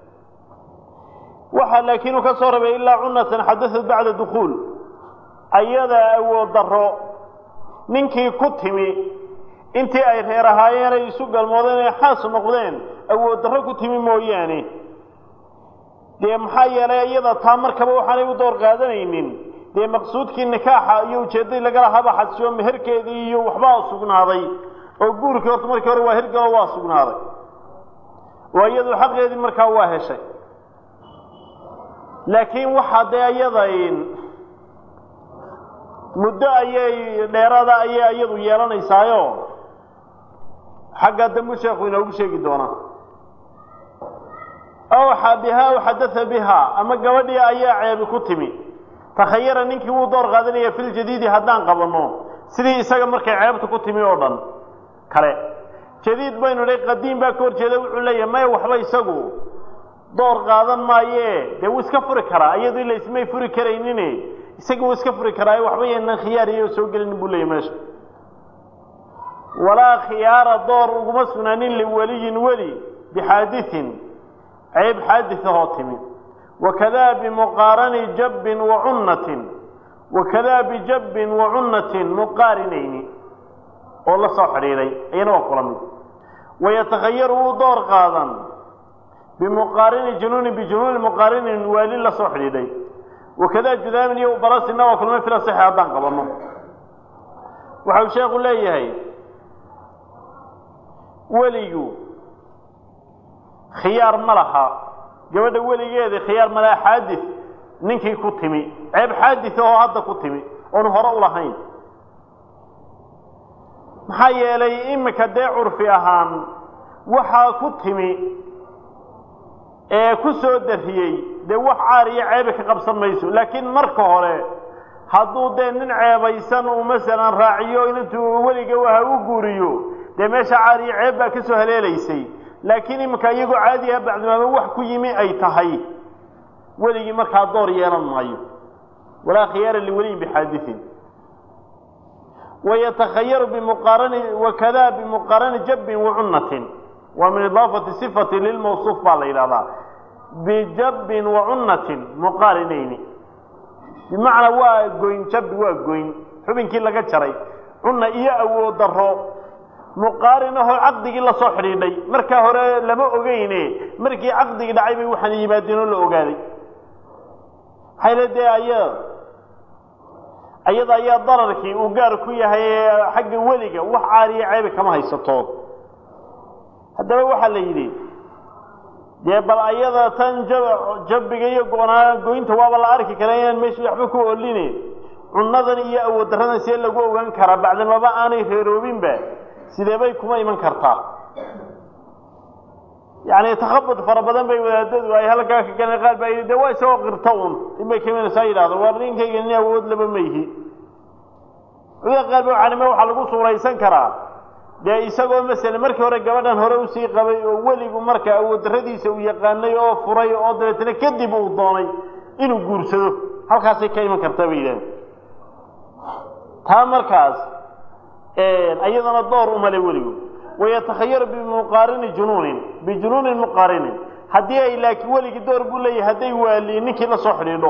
waxa laakiin uu ka soo rabay ilaa cunnatan xadathad bacda dukhuul ayada awood darro ninkii ku timi intii ay reer ahaayeen ay isu galmoodeen ay xaas noqdeen awood darro ku timi mooyaane dee maxaa yeelay iyada taa markaba waxaanay u door qaadanaynin dee maqsuudkii nikaaxa iyo ujeeddadii lagala haba xadsiyo meherkeedii iyo waxbaa sugnaaday oo guurkii horta markii hore waa hirgalo waa sugnaaday oo iyadu xaqeedii markaa waa heshay laakiin waxaa dee iyadayn muddo ayay dheeraada ayay iyadu yeelanaysaayo xagga dambu sheekhu inoogu sheegi doonaa awxa bihaa aw xadatha bihaa ama gabadhii ayaa ceebi ku timi takhayara ninkii wuu door qaadanaya fil jadiidi haddaan qabanno sidii isaga markay ceebta ku timi oo dhan kale jadiid baynu leey qadiim baa ka horjeeda wuxuu leeyahay may waxba isagu door qaadan maaye dee wuu iska furi karaa iyadoo ila ismay furi karaynine isaga wuu iska furi karaa waxba yeelan khiyaar iyo soo gelin buu leeyahay meesha walaa khiyaara door uguma sugnaanin liwaliyin wali bixaadithin عيب حادثه تمي وكذا بمقارن جب وعنة وكذا بجب وعنة مقارنين والله صحري لي أين وقلمي ويتغير دور قاضا بمقارن جنون بجنون مقارن والي الله صحري لي وكذا جذامني وبراس النوى كل ما في الصحة عدان قبلنا وحاو شيخ الله هي وليو خيار ملها gabadha weligeeda khiyaar mala xaadith ninkii ku timi ceeb xaadith oo hadda ku timi oo hore u lahayn maxaa yeelay imika dee curfi ahaan waxa ku timi ee ku soo dariyay dee wax caariye ceeb ka qabsan mayso laakiin marka hore hadduu dee nin ceebaysan uu masalan raaciyo intuu weliga waxa uu guuriyo dee meesha caariye ceeb baa ka soo haleelaysay laakiin imika iyagu caadi ah bacdama wax ku yimi ay tahay waligi marka door yeelan maayo wala khiyar li wali bihadith ويتخير بمقارن وكذا بمقارن جب وعنة ومن إضافة صفة للموصوف بالإرادة بجب وعنة مقارنين bimacnaa waa goyn jab waa goyn xubinkii laga jaray cunna iyo awood daro muqaarin ahoo caqdigii la soo xidhiidhay markaa hore lama ogeyne markii caqdigii dhacay bay waxaan yimaadeen oo la ogaaday hayladee ayaa ayada ayaa dararkii uu gaar ku yahay xagga weliga wax caariya ceeb kama haysato haddaba waxa la yiri dee bal ayada tan jabbiga iyo goonaa goynta waaba la arki karaa inaan meesha waxba ku ooline cunnadan iyo awood daradan si lagu ogaan kara bacdamaba aanay reeroobin ba sidee bay kuma iman kartaa يعني تخبط فربضان بي ودادد واي halka ka galay qaal bay de way soo qirtoon imay kamina sayraado warninkayga inay awood laba meeyhi wada qalbo aanima waxa lagu suuraysan karaa de isagoo mesela markii hore gabadhan hore u sii qabay oo waligu marka awood daradiisa u yaqaanay oo furay oo dabeetana kadib uu doonay inuu guursado halkaas ay ka iman kartaa baydan taa markaas ee ayadana door u malay waligu ويتخير بمقارن جنون بجنون مقارن هدي اي لكن ولي دور بولي هدي والي نكي لا سو خريدو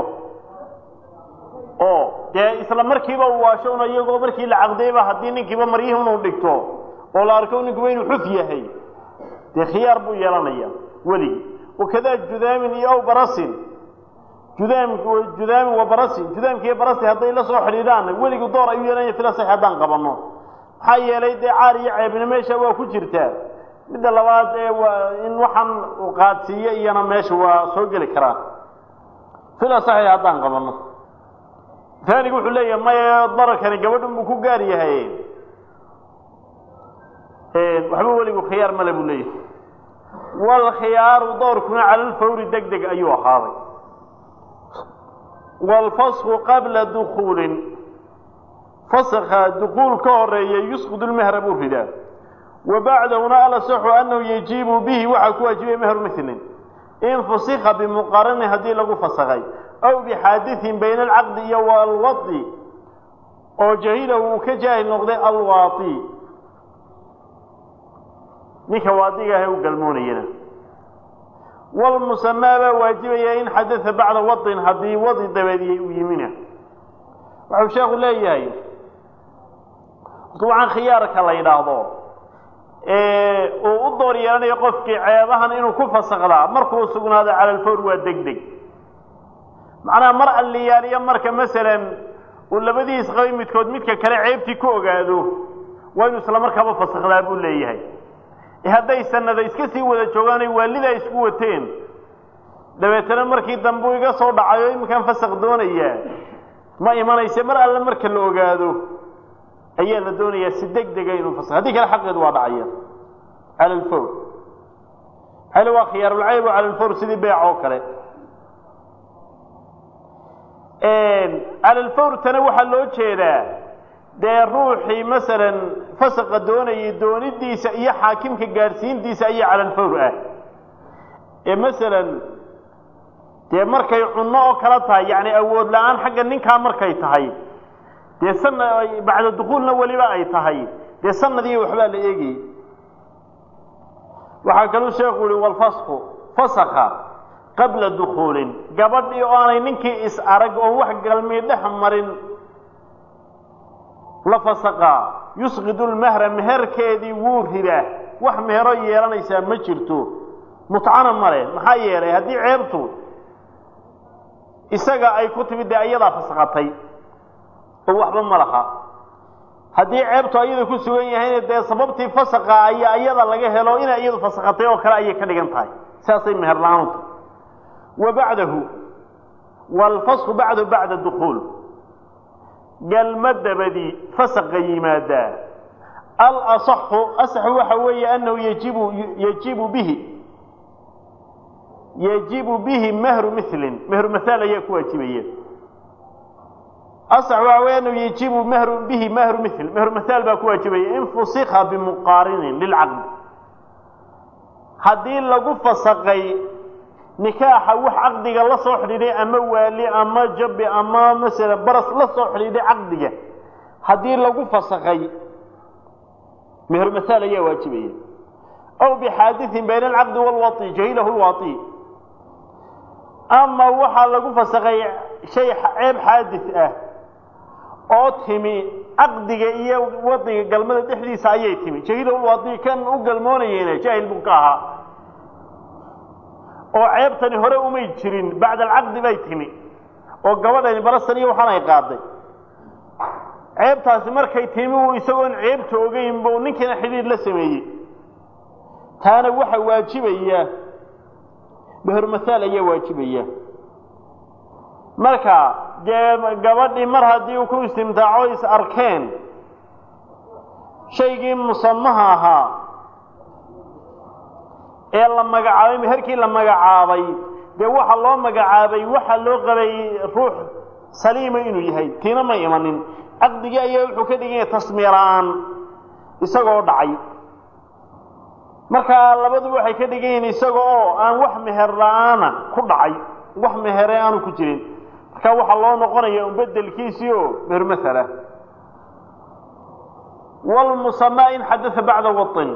oo de isla markiiba waashowna iyagoo markii la aqdeeyba hadii ninkiiba mariyihun uu dhigto oo la arko ninkiiba inuu xuf yahay de khiyaar buu yeelanaya wali وكذا جذام iyo barasin جذام جذام وبرسي جذام kii barasi hadii la soo xiriiraan waligu door ayuu yeelanaya filasay hadaan qabano حيالي دي عاري عيبنا ماشا waa ku jirtaa midda labaad ee waa in waxan uu qaadsiyo iyana meesha waa soo gali karaa fila saxiix hadaan qabano thani wuxuu leeyahay ma darkani gabadhu uu ku gaar yahay ee waxba waligu khiyaar ma labu leeyahay wal khiyaar doorkuna على الفور degdeg ayuu ahaaday wal fasxu qabla dukhul فسخ دخول كوريه يسقط المهر ابو فداء وبعده على صح انه يجيب به وحكو واجب مهر مثل ان فسخ بمقارنه هذه لو فسخي او بحادث بين العقد والوطي او جهيله كجاهل نقضي الواطي نيك واطيغه هو قلمونينا والمسمى واجب ان حدث بعد وطي هذه وضي دبدي ويمينه وحو شيخ ليهي طبعا خيارك لا يراهدو ee oo u door yeelanayo qofkii ceebahan inuu ku fasaqda markuu sugnaado على الفور waa degdeg macna mar alliyaariya marka mesela uu labadiis qaymidkood midka kale ceebti ku ogaado waa inuu isla markaaba fasaqdaa buu leeyahay ee haday sanada iska sii wada joogaanay waalida isku wateen dabeetana markii dambu iga soo dhacayo imkan fasaq doonaya ma imanaysa mar alla marka la ogaado ayaa la doonaya si degdeg ah inuu fasaq hadii kala xaqeed waa dhacaya على الفور هل هو خيار العيب على الفور سيدي بيع او كره ان على الفور تنوح لو jeeda de ruuxi مثلا فسق doonay doonidiisa iyo xaakimka gaarsiintiisa ay على الفور ah ee مثلا de markay cunno oo kala tahay yaani awood la'aan xagga ninka markay tahay de sanad bacda dukhulna waliba ay tahay de sanadii waxba la eegay waxa kale sheekhu wali wal fasxu fasakha qabla dukhul gabadhii oo aanay ninkii is arag oo wax galmay dhex marin la fasakha yusqidu al mahra meherkeedii wuu ridaa wax mehero yeelanaysa ma jirto mutcana mare maxaa yeelay hadii ceebtu isaga ay ku timid ayada fasaqatay oo waxba malaha hadii ceebtu ayada ku sugan yahay ee sababtii fasaqa ay ayada laga helo in ayadu fasaqatay oo kale ay ka dhigan tahay saasay meher la'aantu wabacdahu wal fasx ba'da ba'da dukhul gal madabadi fasaqa yimada al asah asah waxa weeye annahu yajibu yajibu bihi yajibu bihi mahru mithlin mahru mathala yaku wajibiye أصح وأنه يجيب مهر به مهر مثل مهر مثال باكو واجبي إن فسخ بمقارن للعقد هذه لغو فسقي نكاح وح عقدك لا سو خريدي اما والي اما جب اما مثلا برس لا سو خريدي عقدك هذه لغو فسقي مهر مثال يا واجبي أو بحادث بين العقد والوطي جهله الواطي أما وحا لغو فسقي shay ceeb xaadis ah oo timi aqdiga iyo wadiga galmada dhexdiisa ayay timi jahil wadi kan u galmoonayeen jahil buu ka ahaa oo ceebtani hore uma jirin bacda alaqdi bay timi oo gabadhani barasan iyo waxaan ay qaaday ceebtaasi markay timi uu isagoon ceebta ogeyn buu ninkina xiriir la sameeyay taana waxa waajibaya bahar masaal ayaa waajibaya marka gabadhii mar haddii uu ku istimtaaco is arkeen shaygii musamaha ahaa ee la magacaabay meherkii la magacaabay dee waxa loo magacaabay waxa loo qabay ruux saliima inuu yahay tiina ma imanin aqdiga ayaa wuxuu ka dhigay tasmiiraan isagoo dhacay marka labadu waxay ka dhigeen isagoo aan wax meher la'aana ku dhacay wax meher aan ku jirin marka waxa loo noqonayaa bedelkiisii oo meher masala wal musamma in hadatha ba'da watin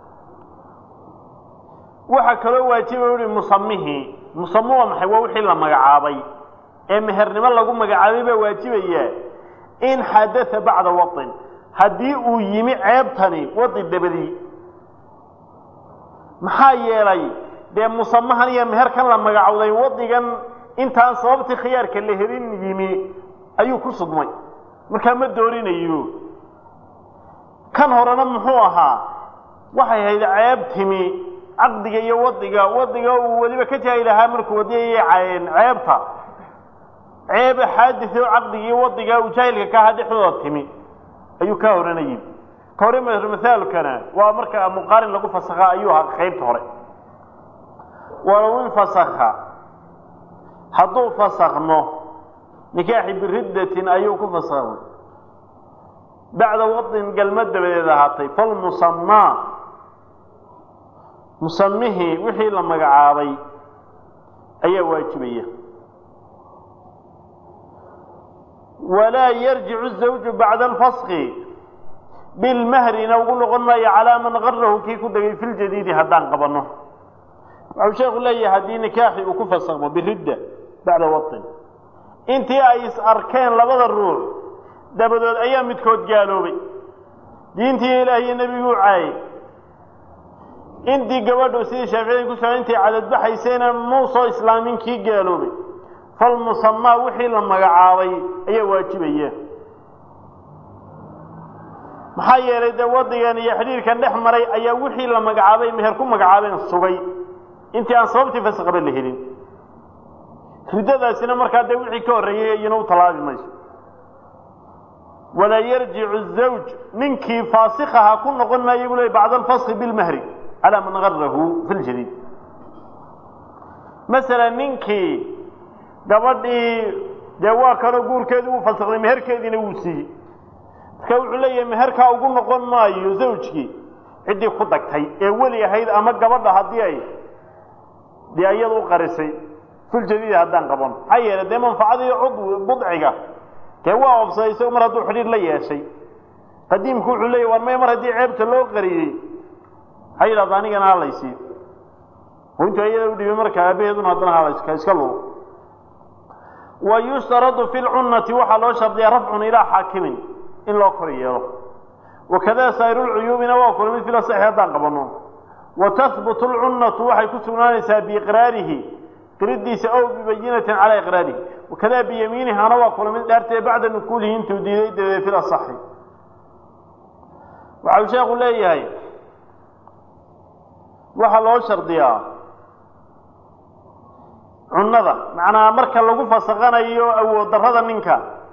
waxa kale waajibay musammihi musammu maxay waa wixii la magacaabay ee mehernimo lagu magacaabay baa waajibaya in hadatha ba'da watin hadii uu yimi ceebtani wadi dabadii maxaa yeelay de musammahan iyo meherkan la magacawday wadigan intaan sababti khiyaarka la helin yimi ayuu ku sudmay marka ma doorinayo kan horena muxuu ahaa waxay ahayd ceeb timi aqdiga iyo wadiga wadiga uu waliba ka jaayilaha markuu wadiyay cayeen ceebta ceeb xaadis oo aqdiga iyo wadiga uu jaayilka ka hadixdooda timi ayuu ka horanayay كوريم المثال كان ومركا مقارن لقو فسخا أيها خيبت هوري ولو انفسخا حدو فسخنه نكاحي بردة أيوك فسخه بعد وقت قال مدى بذي هاتي فالمسمى مسميه وحي لما قعابي أي واجبية ولا يرجع الزوج بعد الفسخ بالمهر نقول قلنا على من غره كي كدغي في الجديد هدان قبنه او شيخ لي هدي نكاحي وكفصغمه بالرده بعد وطن انت ايس اركان لبد الروح دبدود ايام مدكود قالوبي دينتي الهي النبي عاي انت غبدو سي شافعي كسو انت عدد بحيسين موصى اسلامين كي قالوبي فالمسمى وحي لما قعاوي اي واجبيه maxaa yeelay de wadigan iyo xiriirkan dhex maray ayaa wixii la magacaabay meher ku magacaabeen sugay intii aan sababtii fasaqba la helin ridadaasina markaa de wixii ka horeeyay inuu talaabi mayso wala yarji'u az-zawj minki fasikhaha kun noqon ma yibulay bacda al-fasl bil mahr ala man gharrahu fil jadid mesela ninki gabadhii de waa kala guurkeedu uu fasaqay meherkeedina uu siiyay كوع لي مهركا ugu noqon maayo zawjki cidii ku dagtay ee wali ahayd ama gabadha hadii ay diyaayadu qarisay fil jadid hadan qaban hayra de manfaacada cud budciga ka waa obsayso mar haduu xiriir la yeeshay qadiimku wuxuu leeyahay war may mar hadii ceebta loo qariyay hayra daanigan halaysi hunta ayada u dhibay marka abeeduna hadana halayska iska loo ويشترط في العنة وحلو شرط رفع إلى حاكم إن لا كريره وكذا سائر العيوب نواكل مثل صحيح قبنون وتثبت العنة وحي كسرانسا بإقراره ترديس أو ببينة على إقراره وكذا بيمينها نواكل مثل أرتي بعد نقوله انتو ديدي في الصحي وعوشا يقول لي هاي وحلو شرطيها عنده معناها مركا لغو فسقان أيو أو درهدا منك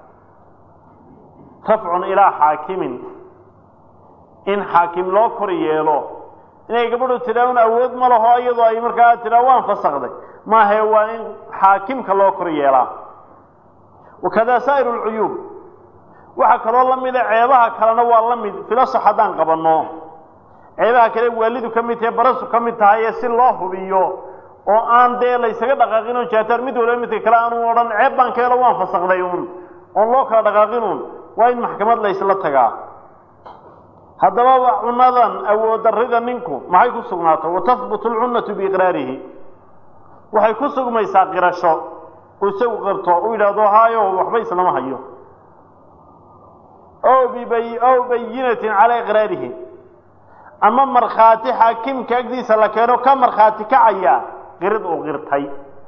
رفع إلى حاكم إن حاكم لو كرييلو إن يقبلوا تلاون أود ملهو أيضا أي مركا تلاوان فسقدك ما هو إن حاكم كلو كرييلا وكذا سائر العيوب وحكى الله ماذا عيبها كلنا والله ماذا في الصحة دان قبلناه عيبها كلي والده كميته برسو كميته يسل الله بيو oo aan deelay isaga dhaqaaqino jaatar mid wala mid kale aan waran ceeb baan ka helo waan fasaqdayun oo loo kala dhaqaaqinun waa in maxkamad la isla tagaa hadaba cunadan awood darrida ninku maxay ku sugnaato wa tathbutu al-unnatu bi iqrarihi waxay ku sugmaysaa qirasho isagu qarto uu yiraahdo haayo waxba islama hayo oo bibay oo bayinatin ala iqraarihi ama markhaati xaakimka agdiisa la keeno ka markhaati kacaya qirid oo qirtay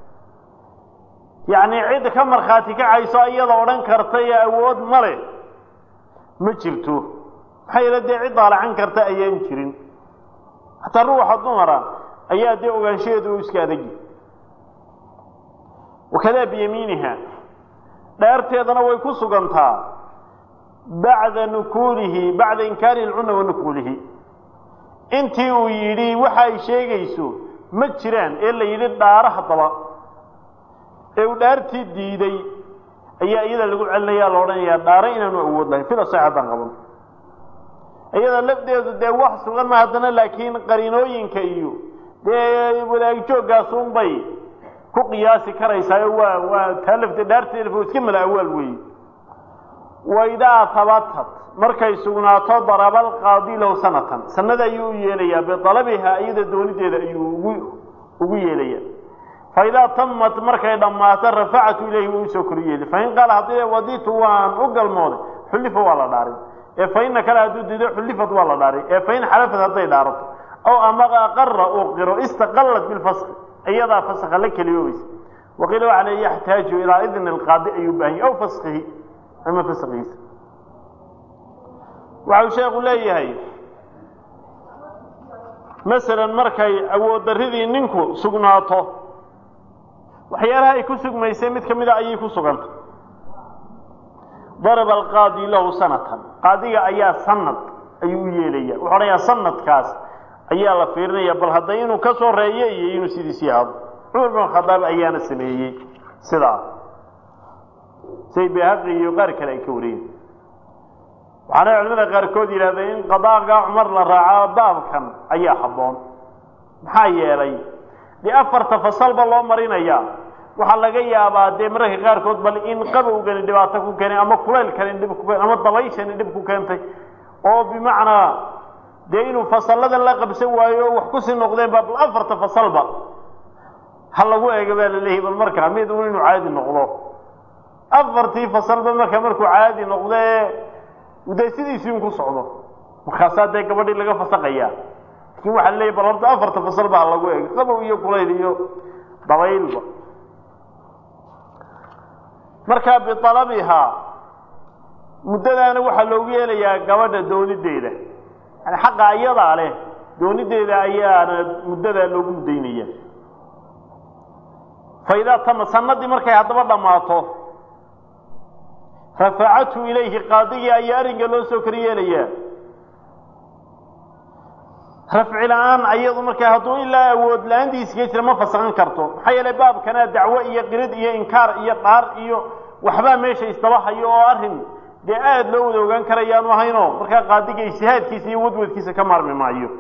yani cid ka markhaati kacayso iyada oran kartay awood male ma jirto xayladii cid dalacan karta ayaan jirin hatta ruuxa dumara ayaa dee ogaansheedu iska adagi wakada biyamiinha dhaarteedana way ku sugantaa bacda nukulihi bacda inkaari al-unna wa nukulihi intii uu yiri waxa ay sheegayso ma jiraan ee la yiri dhaaraha daba ee uu dhaartii diiday ayaa iyada lagu celinayaa la oranayaa dhaaray inaanu awood lahayn fila saxadan qaban iyada lafdeedu dee wax sugan ma hadana laakiin qariinooyinka iyo dee wadaag joogaas uun bay ku qiyaasi karaysaa waa waa talafta dhaarteeda uu iska mala awal weey wayda tabatat markay sugnaato darabal qaadi law sanatan sanada ayuu yeelaya bi talabiha iyada doonideeda ayuu ugu ugu yeelaya fayda tamat markay dhamaato rafacatu ilayhi uu soo koriyay fayn qala hadii waditu waan u galmooday xulifa wala dhaarin ee fayn kala haduu diido xulifad wala dhaarin ee fayn xalafad haday dhaarato aw ama qarra oo qiro istaqallat bil fasl iyada fasakha la kaliyoobis waqila waxa yaxtaaju ila idn al qaadi ayubahi aw fasqihi ama fasqiis waxa sheekhu leeyahay مثلا markay awood daridii ninku sugnaato waxyaalaha ay ku sugmaysay mid kamida ayay ku sugantay darab alqaadi lahu sanatan qaadiga ayaa sanad ayuu yeelaya wuxuu oranaya sanadkaas ayaa la fiirinaya bal haday inuu ka soo reeyay iyo inuu sidiisii aad Umar bin Khattab ayaana sameeyay sida say bihaqi iyo qaar kale ay ka wariyeen waxaana culimada qaar kood yiraahdeen in qadaaga Umar la raaco baabkan ayaa haboon maxaa yeelay di afar tafasal ba loo marinaya waxa laga yaabaa de mararka qaar kood bal in qabowgan dhibaato ku keenay ama kuleel kale dib ku keenay ama dabayshan dib ku keentay oo bimaana de inuu fasalada la qabsan waayo wax ku sii noqdeen bal afar tafasal ba hal lagu eegay leeyahay bal marka mid uu inuu caadi noqdo afartii fasal ba marka markuu caadi noqday ودايسيديسii ku socdo markaas aad gabadhii laga fasaqaya kii waxa leeyahay bal horta afarta fasal baa lagu eegay qabow iyo kuleyl iyo dabaylba marka bi talabiha muddadaana waxa loogu yeelayaa gabadha doonideeda yani xaq ayada leh doonideeda ayaana muddada loogu mudaynaya fayda tam sanadii markay hadaba dhamaato رفعته إليه قاضي أيارين قالوا سكرية ليا رفع الآن أيضا مركا هدو إلا أود لأندي سكيتر ما فصغان كرتو حي لباب كان دعوة إيا قرد إيا إنكار إيا طار إيا وحبا ميشا يستباح إيا وأرهن دي آد لو ذو كان كريان وهينو مركا قاضي اجتهاد كيسي ودود كيسي كمار من معيو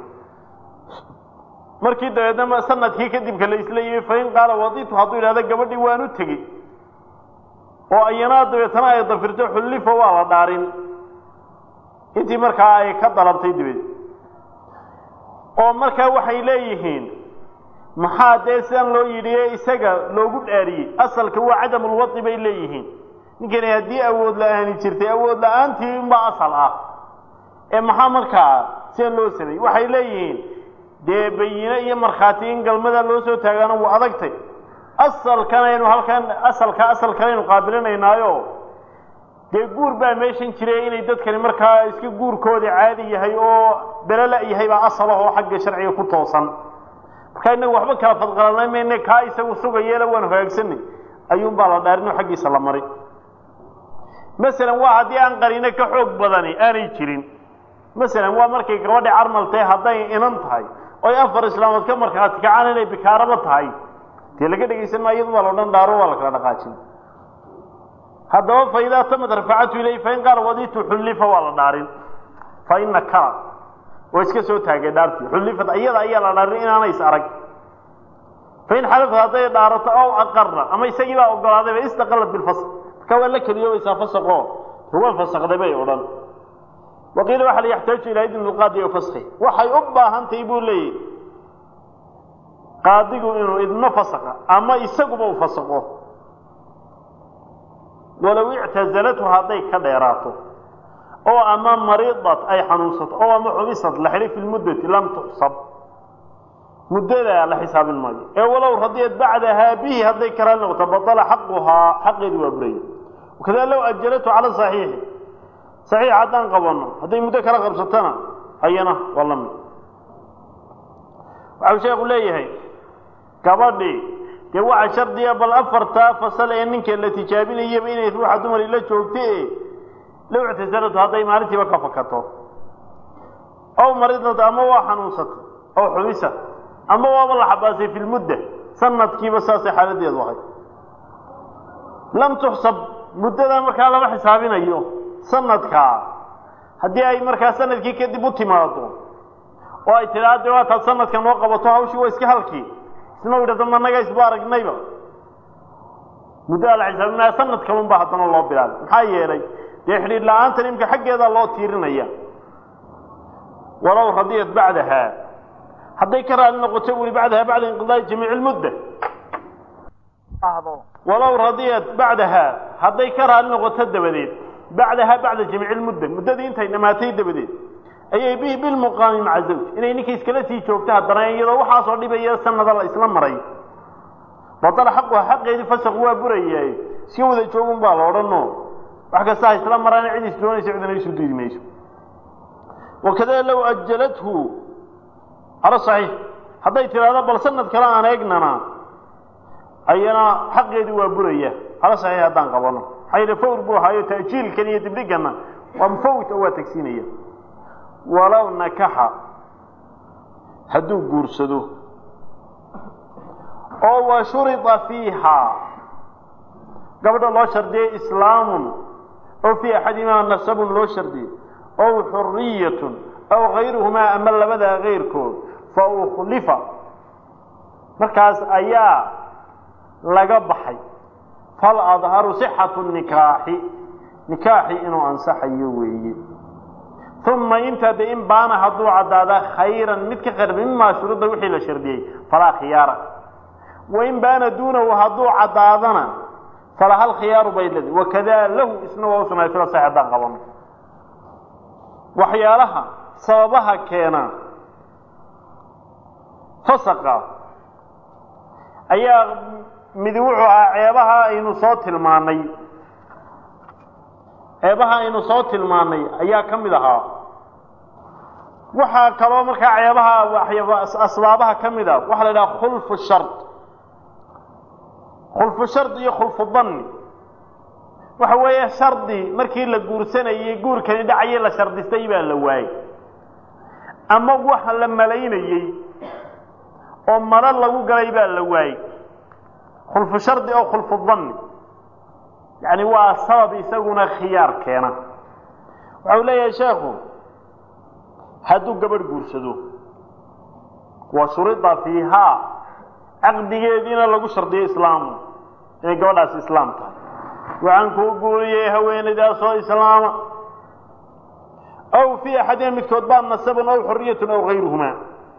مركي دو يدام سنة هي كدب كلا إسلامي فإن قال وضيت هدو إلى هذا قبل وانو تجي oo ayana dabeetana ay dafirto xulifa waa la dhaarin intii markaa ay ka dalabtay dibad oo markaa waxay leeyihiin maxaa deesan loo yidhiyay isaga loogu dhaariyay asalka waa cadamul wadi bay leeyihiin ninkan hadii awood la'aan jirtay awood la'aantii ma asal ah ee maxaa markaa seen loo sameeyay waxay leeyihiin de bayina iyo marxaatiin galmada loo soo taagana waa adagtay asal kanaynu halkan asalka asal kanaynu qaabilanaynayo de guur baa meeshan jiray inay dadkani markaa iska guurkooda caadi yahay oo balala yahay baa asal oo xagga sharciga ku toosan marka inagu waxba kala fadqalanay meena ka isagu sugayeela waan hoogsanay ayuun baa la dhaarin xaqiisa la maray مثلا waa hadii aan qarina ka xoog badani aanay jirin مثلا waa markay gabadha armaltay haday inan tahay oo afar islaamad ka markaa ticaan inay bikaaraba tahay tii laga dhigaysan ma iyadu wala dhan daaro wala kala dhaqaajin hadaba fayda tamad rafacatu ilay fayn qaar waditu xulifa wala dhaarin fa inna kara way iska soo taagay dhaartii xulifad ayada ayaa la dhaarin inaanay is arag fayn xalaf haday dhaarato oo aqarra ama isagii baa ogolaaday istaqalad bil fasl ka wala kaliyo isa fasaqo huwa fasaqday bay oran وقيل waxa la yaxtaaj ila idin qadi oo fasqi waxay u baahantay buu leeyahay qaadigu inuu idna fasaqa ama isaguba u fasaqo walow i'tazalatu hadday ka dheeraato oo ama mariidat ay xanuunsato oo ama xubisad la xiriir fi muddati lam tuhsab muddada la xisaabin maayo ee walow radiyad bacdaha bihi hadday karaan noqoto badala xaqquha xaqeedu waa buray wakada law ajalatu ala sahih sahih hadan qabano hadday muddo kala qabsatana ayana walami waxa sheekhu leeyahay gabadhi dee waxa shardiya bal afarta fasal ee ninka la tijaabinayo inay ruuxa dumar ila joogtay law i'tazalatu hadday maalintiiba ka fakato aw mariidat ama waa xanuunsato aw xubisa أما هو والله حباسي في المدة سنة كي بساسي حالة دي الوحي لم تحسب مدة مركا لما حسابين أيوه سنة كا هدي أي مركا سنة كي كدي بوتي مارتو وأي تلاد دوات سنة كان وقبطوها وشي ويسكي هالكي سنو إذا تمنى نقا إسبارك نيبا مدة الحسابين سنة كمان باحتنا الله بلاد محايا إلي يحرير لأنت نمك حق هذا الله تيرنا إياه ولو رضيت بعدها hadday ka raali noqoto wali bacdaha bacda inqidaa jamiic almudda walow radiyat bacdaha hadday ka raali noqoto dabadeed bacdaha bacda jamiic almudda muddadii intay dhamaatay dabadeed ayay bihi bilmuqaami maca zawj inay ninkii iskala sii joogto haddana iyadoo waxaasoo dhibaya sanada la isla maray badala xaquha xaqeedii fasaq waa burayay si wada joogun baa la odhanoo wax kasta ha isla maraan cid is doonaysa cidina isu diidi mayso wakada low ajalathu على صحيح هذا يتلاقى بل سنة كلام أنا إجننا أينا حق يدي وبرية على صحيح هذا قبلنا حين فور بو حي تأجيل كان يتبلغنا ومفوت هو تكسينية ولو نكح هدو قرصدو أو شرط فيها قبل الله شردي إسلام أو في أحدهما نسب له شردي أو حرية أو غيرهما أما لبدا غيركم فأخلف مركز أيا لقبحي فالأظهر صحة النكاح نكاحي إنه أنصح يوي ثم انت بإن بان هدو عدادا خيرا متك خير مما شرط وحي لشردي فلا خيار وإن بان دونه هدو عدادنا فلها الخيار بيدلدي وكذا له اسمه وصنع في الصحة دان قبل وحيالها sababaha keena fasaqa ayaa mid wuxuu ah ceebaha aynu soo tilmaanay ceebaha aynu soo tilmaanay ayaa kamid ahaa waxa kale marka ceebaha waxyaaba asbaabaha kamid ah waxa la yiraahdo khulfu shart khulfu shart iyo khulfu dhann waxa weeye shardi markii la guursanayay guurkani dhacay la shardistay baa la waayay ama waxa la malaynayay oo mara lagu galay baa la waayay khulfu shardi oo khulfu dhann yani waa sabab isaguna khiyaar keena waxa leeyahay sheekhu haduu gabadh guursado wa shurida fiha aqdigeedina lagu shardiyo islaam ee gabadhaas islaam tahay waxaan ku guuriyay haweenaydaas oo islaama أو في أحدهم متكوتبان نسب أو حرية أو غيرهما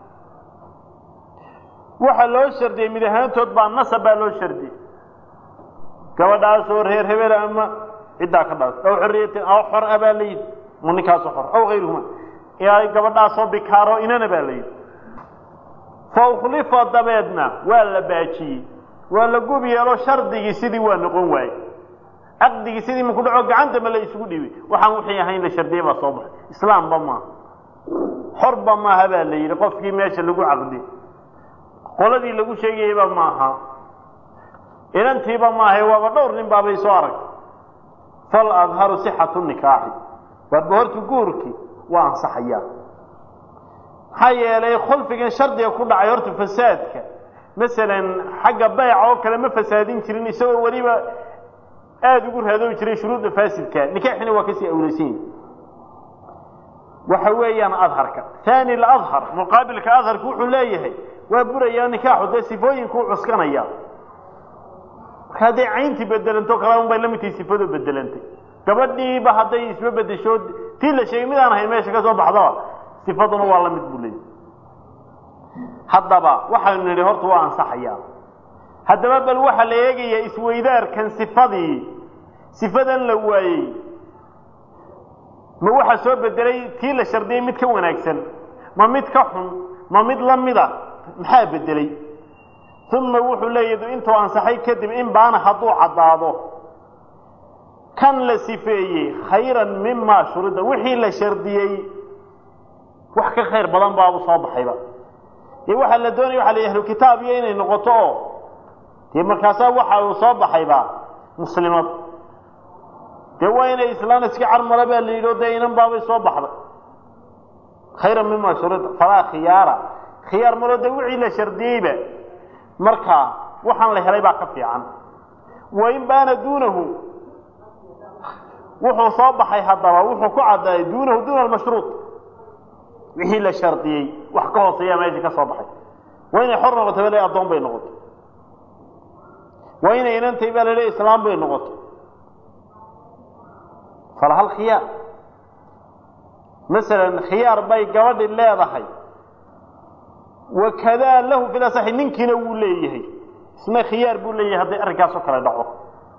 وحلو الشردي مدهان توتبان نسب لو الشردي كودا سور هير هبر أما إدا كداس أو حرية أو حر أبالي منكاس حر أو غيرهما يا كودا سو بكارو إننا بالي فأخلف دبيدنا ولا باشي ولا قوبي لو شردي سيدي ونقوم واي عقدي سيدي ما كدعو غعنت ما لا isugu dhibi waxaan wixii ahayn la shardiye ba soo baxay islaam bama xorba ma haba leeyay qofkii meesha lagu caqdi qoladii lagu sheegay ba maaha ilantiiba ma ahay waa dhowr nin baabay soo arag fal adharu sihhatu nikah wa hortu guurki waa ansaxaya hayeelay khulfigan shardiga ku dhacay hortu fasaadka midalan xaga bayc oo kale ma fasaadin jirin isagoo wariba aad ugu raadoo jiray shuruuda faasidka nikaxina waa kasi awlasiin waxa weeyaan adharka thani la adhar muqaabilka adharku wuxuu leeyahay waa buraya nikaaxu de sifooyinku cuskanaya hadii caynti bedelanto kala un bay lamid sifado bedelantay gabadhii ba haday isba bedesho tii la sheegay midaan ahay meesha ka soo baxdo sifaduna waa lamid bulay haddaba waxaan niri horta waa ansaxaya haddaba bal waxa la eegaya isweydaar kan sifadii sifadan la waayey ma waxa soo bedelay tii la shardiyay mid ka wanaagsan ma mid ka xun ma mid la mida maxaa bedelay thumma wuxuu leeyahay intuu ansaxay kadib in baana haduu cadaado kan la sifeeyay khayran mimma shurida wixii la shardiyay wax ka khayr badan baa uu soo baxayba ee waxa la doonay waxa la yahay kitaab iyo inay noqoto ee markaas waxa uu soo baxayba muslimad de wayna islaan iska carmala baa la yiraahdo inaan baabay soo baxday khayran mimma shurida fala khiyara khiyar marada wixii la shardiyayba marka waxaan la helay baa ka fiican wayn baana duunahu wuxuu soo baxay hadaba wuxuu ku caday duunahu duuna al-mashruut wixii la shardiyay wax ka hooseeya meesha ka soo baxay wayna xor noqotay wala adoon bay noqotay wayna inantay baa la islaam bay noqotay fala hal khiyar مثلا خيار باي gabadhi leedahay وكذا له في الصح ninkina uu leeyahay isna khiyaar buu leeyahay haday arkaas oo kala dhaco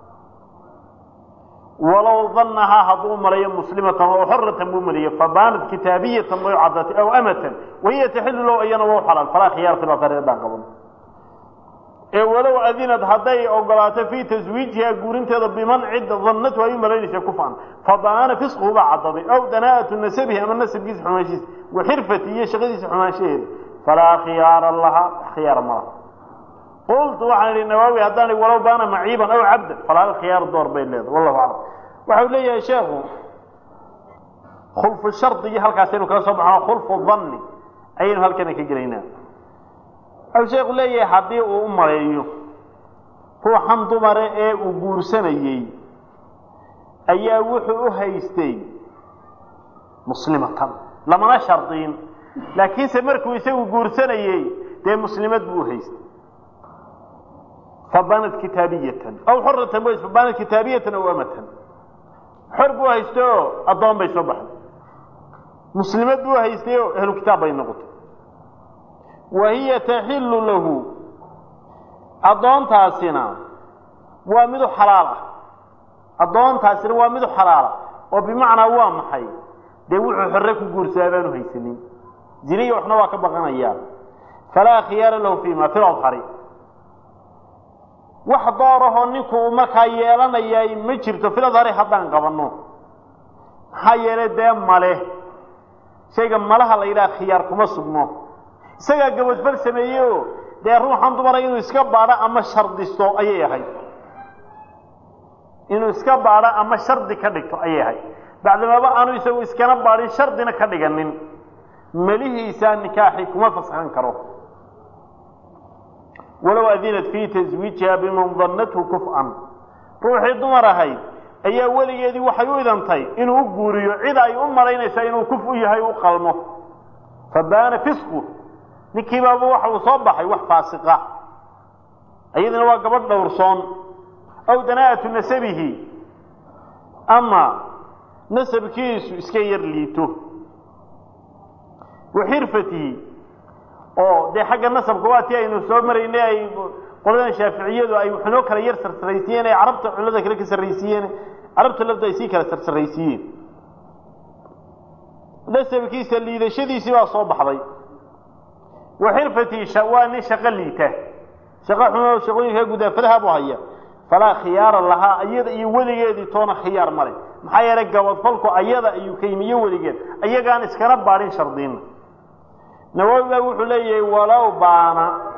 ولو ظنها هضو مريا مسلمة أو حرة مؤمنية فبانت كتابية معدة أو أمة وهي تحل له أيانا وهو حلال فلا خيار في الأثر دان قبل ولو أذنت هدي أو قلات في تزويجها قورنت بمن عد ظنته أي مليلش كفعا فبان فسقه بعضه أو دناءة نسبه أما النسب جيس حماشيس وحرفتي شغيس حماشيس فلا خيار الله خيار الله قلت وحنا للنواوي هداني ولو بان معيبا أو عبدا فلا الخيار الدور بين ليد والله أعلم وحول لي يا شيخ خلف الشرط يجي هالكاسين وكلا صبحا خلف الظن أين هالكنا كجرينا أو شيخ لي حدي وأمريه هو حمد مرئي وقورسني أي وحو هيستي مسلمة لما نشرطين لكن سمركو يسوي قورسني دي مسلمات بو هيستي فبانت كتابية أو حرة بويس فبانت كتابية أو أمة حر بو هيستو أضام بيصبح مسلمات بو هيستو أهل كتاب ينقط وهي تحل له أضام تاسنا وامدو حلالة أضام تاسنا وامدو حلالة وبمعنى وامحي ديوحو حركو قرسابانو هيسنين زيني وحنا واكبغان أيام فلا خيار له فيما في الأظهر وحضاره نكو marka yeelanayay ma jirto filadari hadan qabano hayere deem male shayga malaha la ilaa khiyaar kuma sugno isaga gabad fal sameeyo de ruuxan dumar inuu iska baara ama shardisto ayay ahay inuu iska baara ama shardi ka dhigto ayay ahay bacdaba aanu isagu iskana baarin shardina ka dhiganin malihiisa nikaaxi kuma fasaxan karo ولو أذنت في تزويجها بمن ظنته كفءا روحي دمرهاي أي وليدي وحيو إذنتي إنه قوريو عدا أي أمرينيسا إنه كفء يهي وقلمه فبان فسقه نكي بابا وحو صبحي وح فاسقه أيضا واقبت دورصان أو دناءة نسبه أما نسب كيس اسكير ليته وحرفته oo de xagga nasabka waati aynu soo mareynay ay qoladan shaafiiciyadu ay waxno kala yar sarsareysiyeen ay arabta culimada kale ka sarreysiyeen arabta lafda ay si kala sarsareysiyeen nasabkiisa liidashadiisi waa soo baxday وحرفتي شوان شغليته شغحنا شغلينka gudaafadaha buu haya fala khiyar laha ayada iyo waligeedii toona khiyar male maxay yara gabad falku ayada ayuu kaymiyo waligeed ayagaan iskana baarin shardiin نووي وحو ليه ولو بانا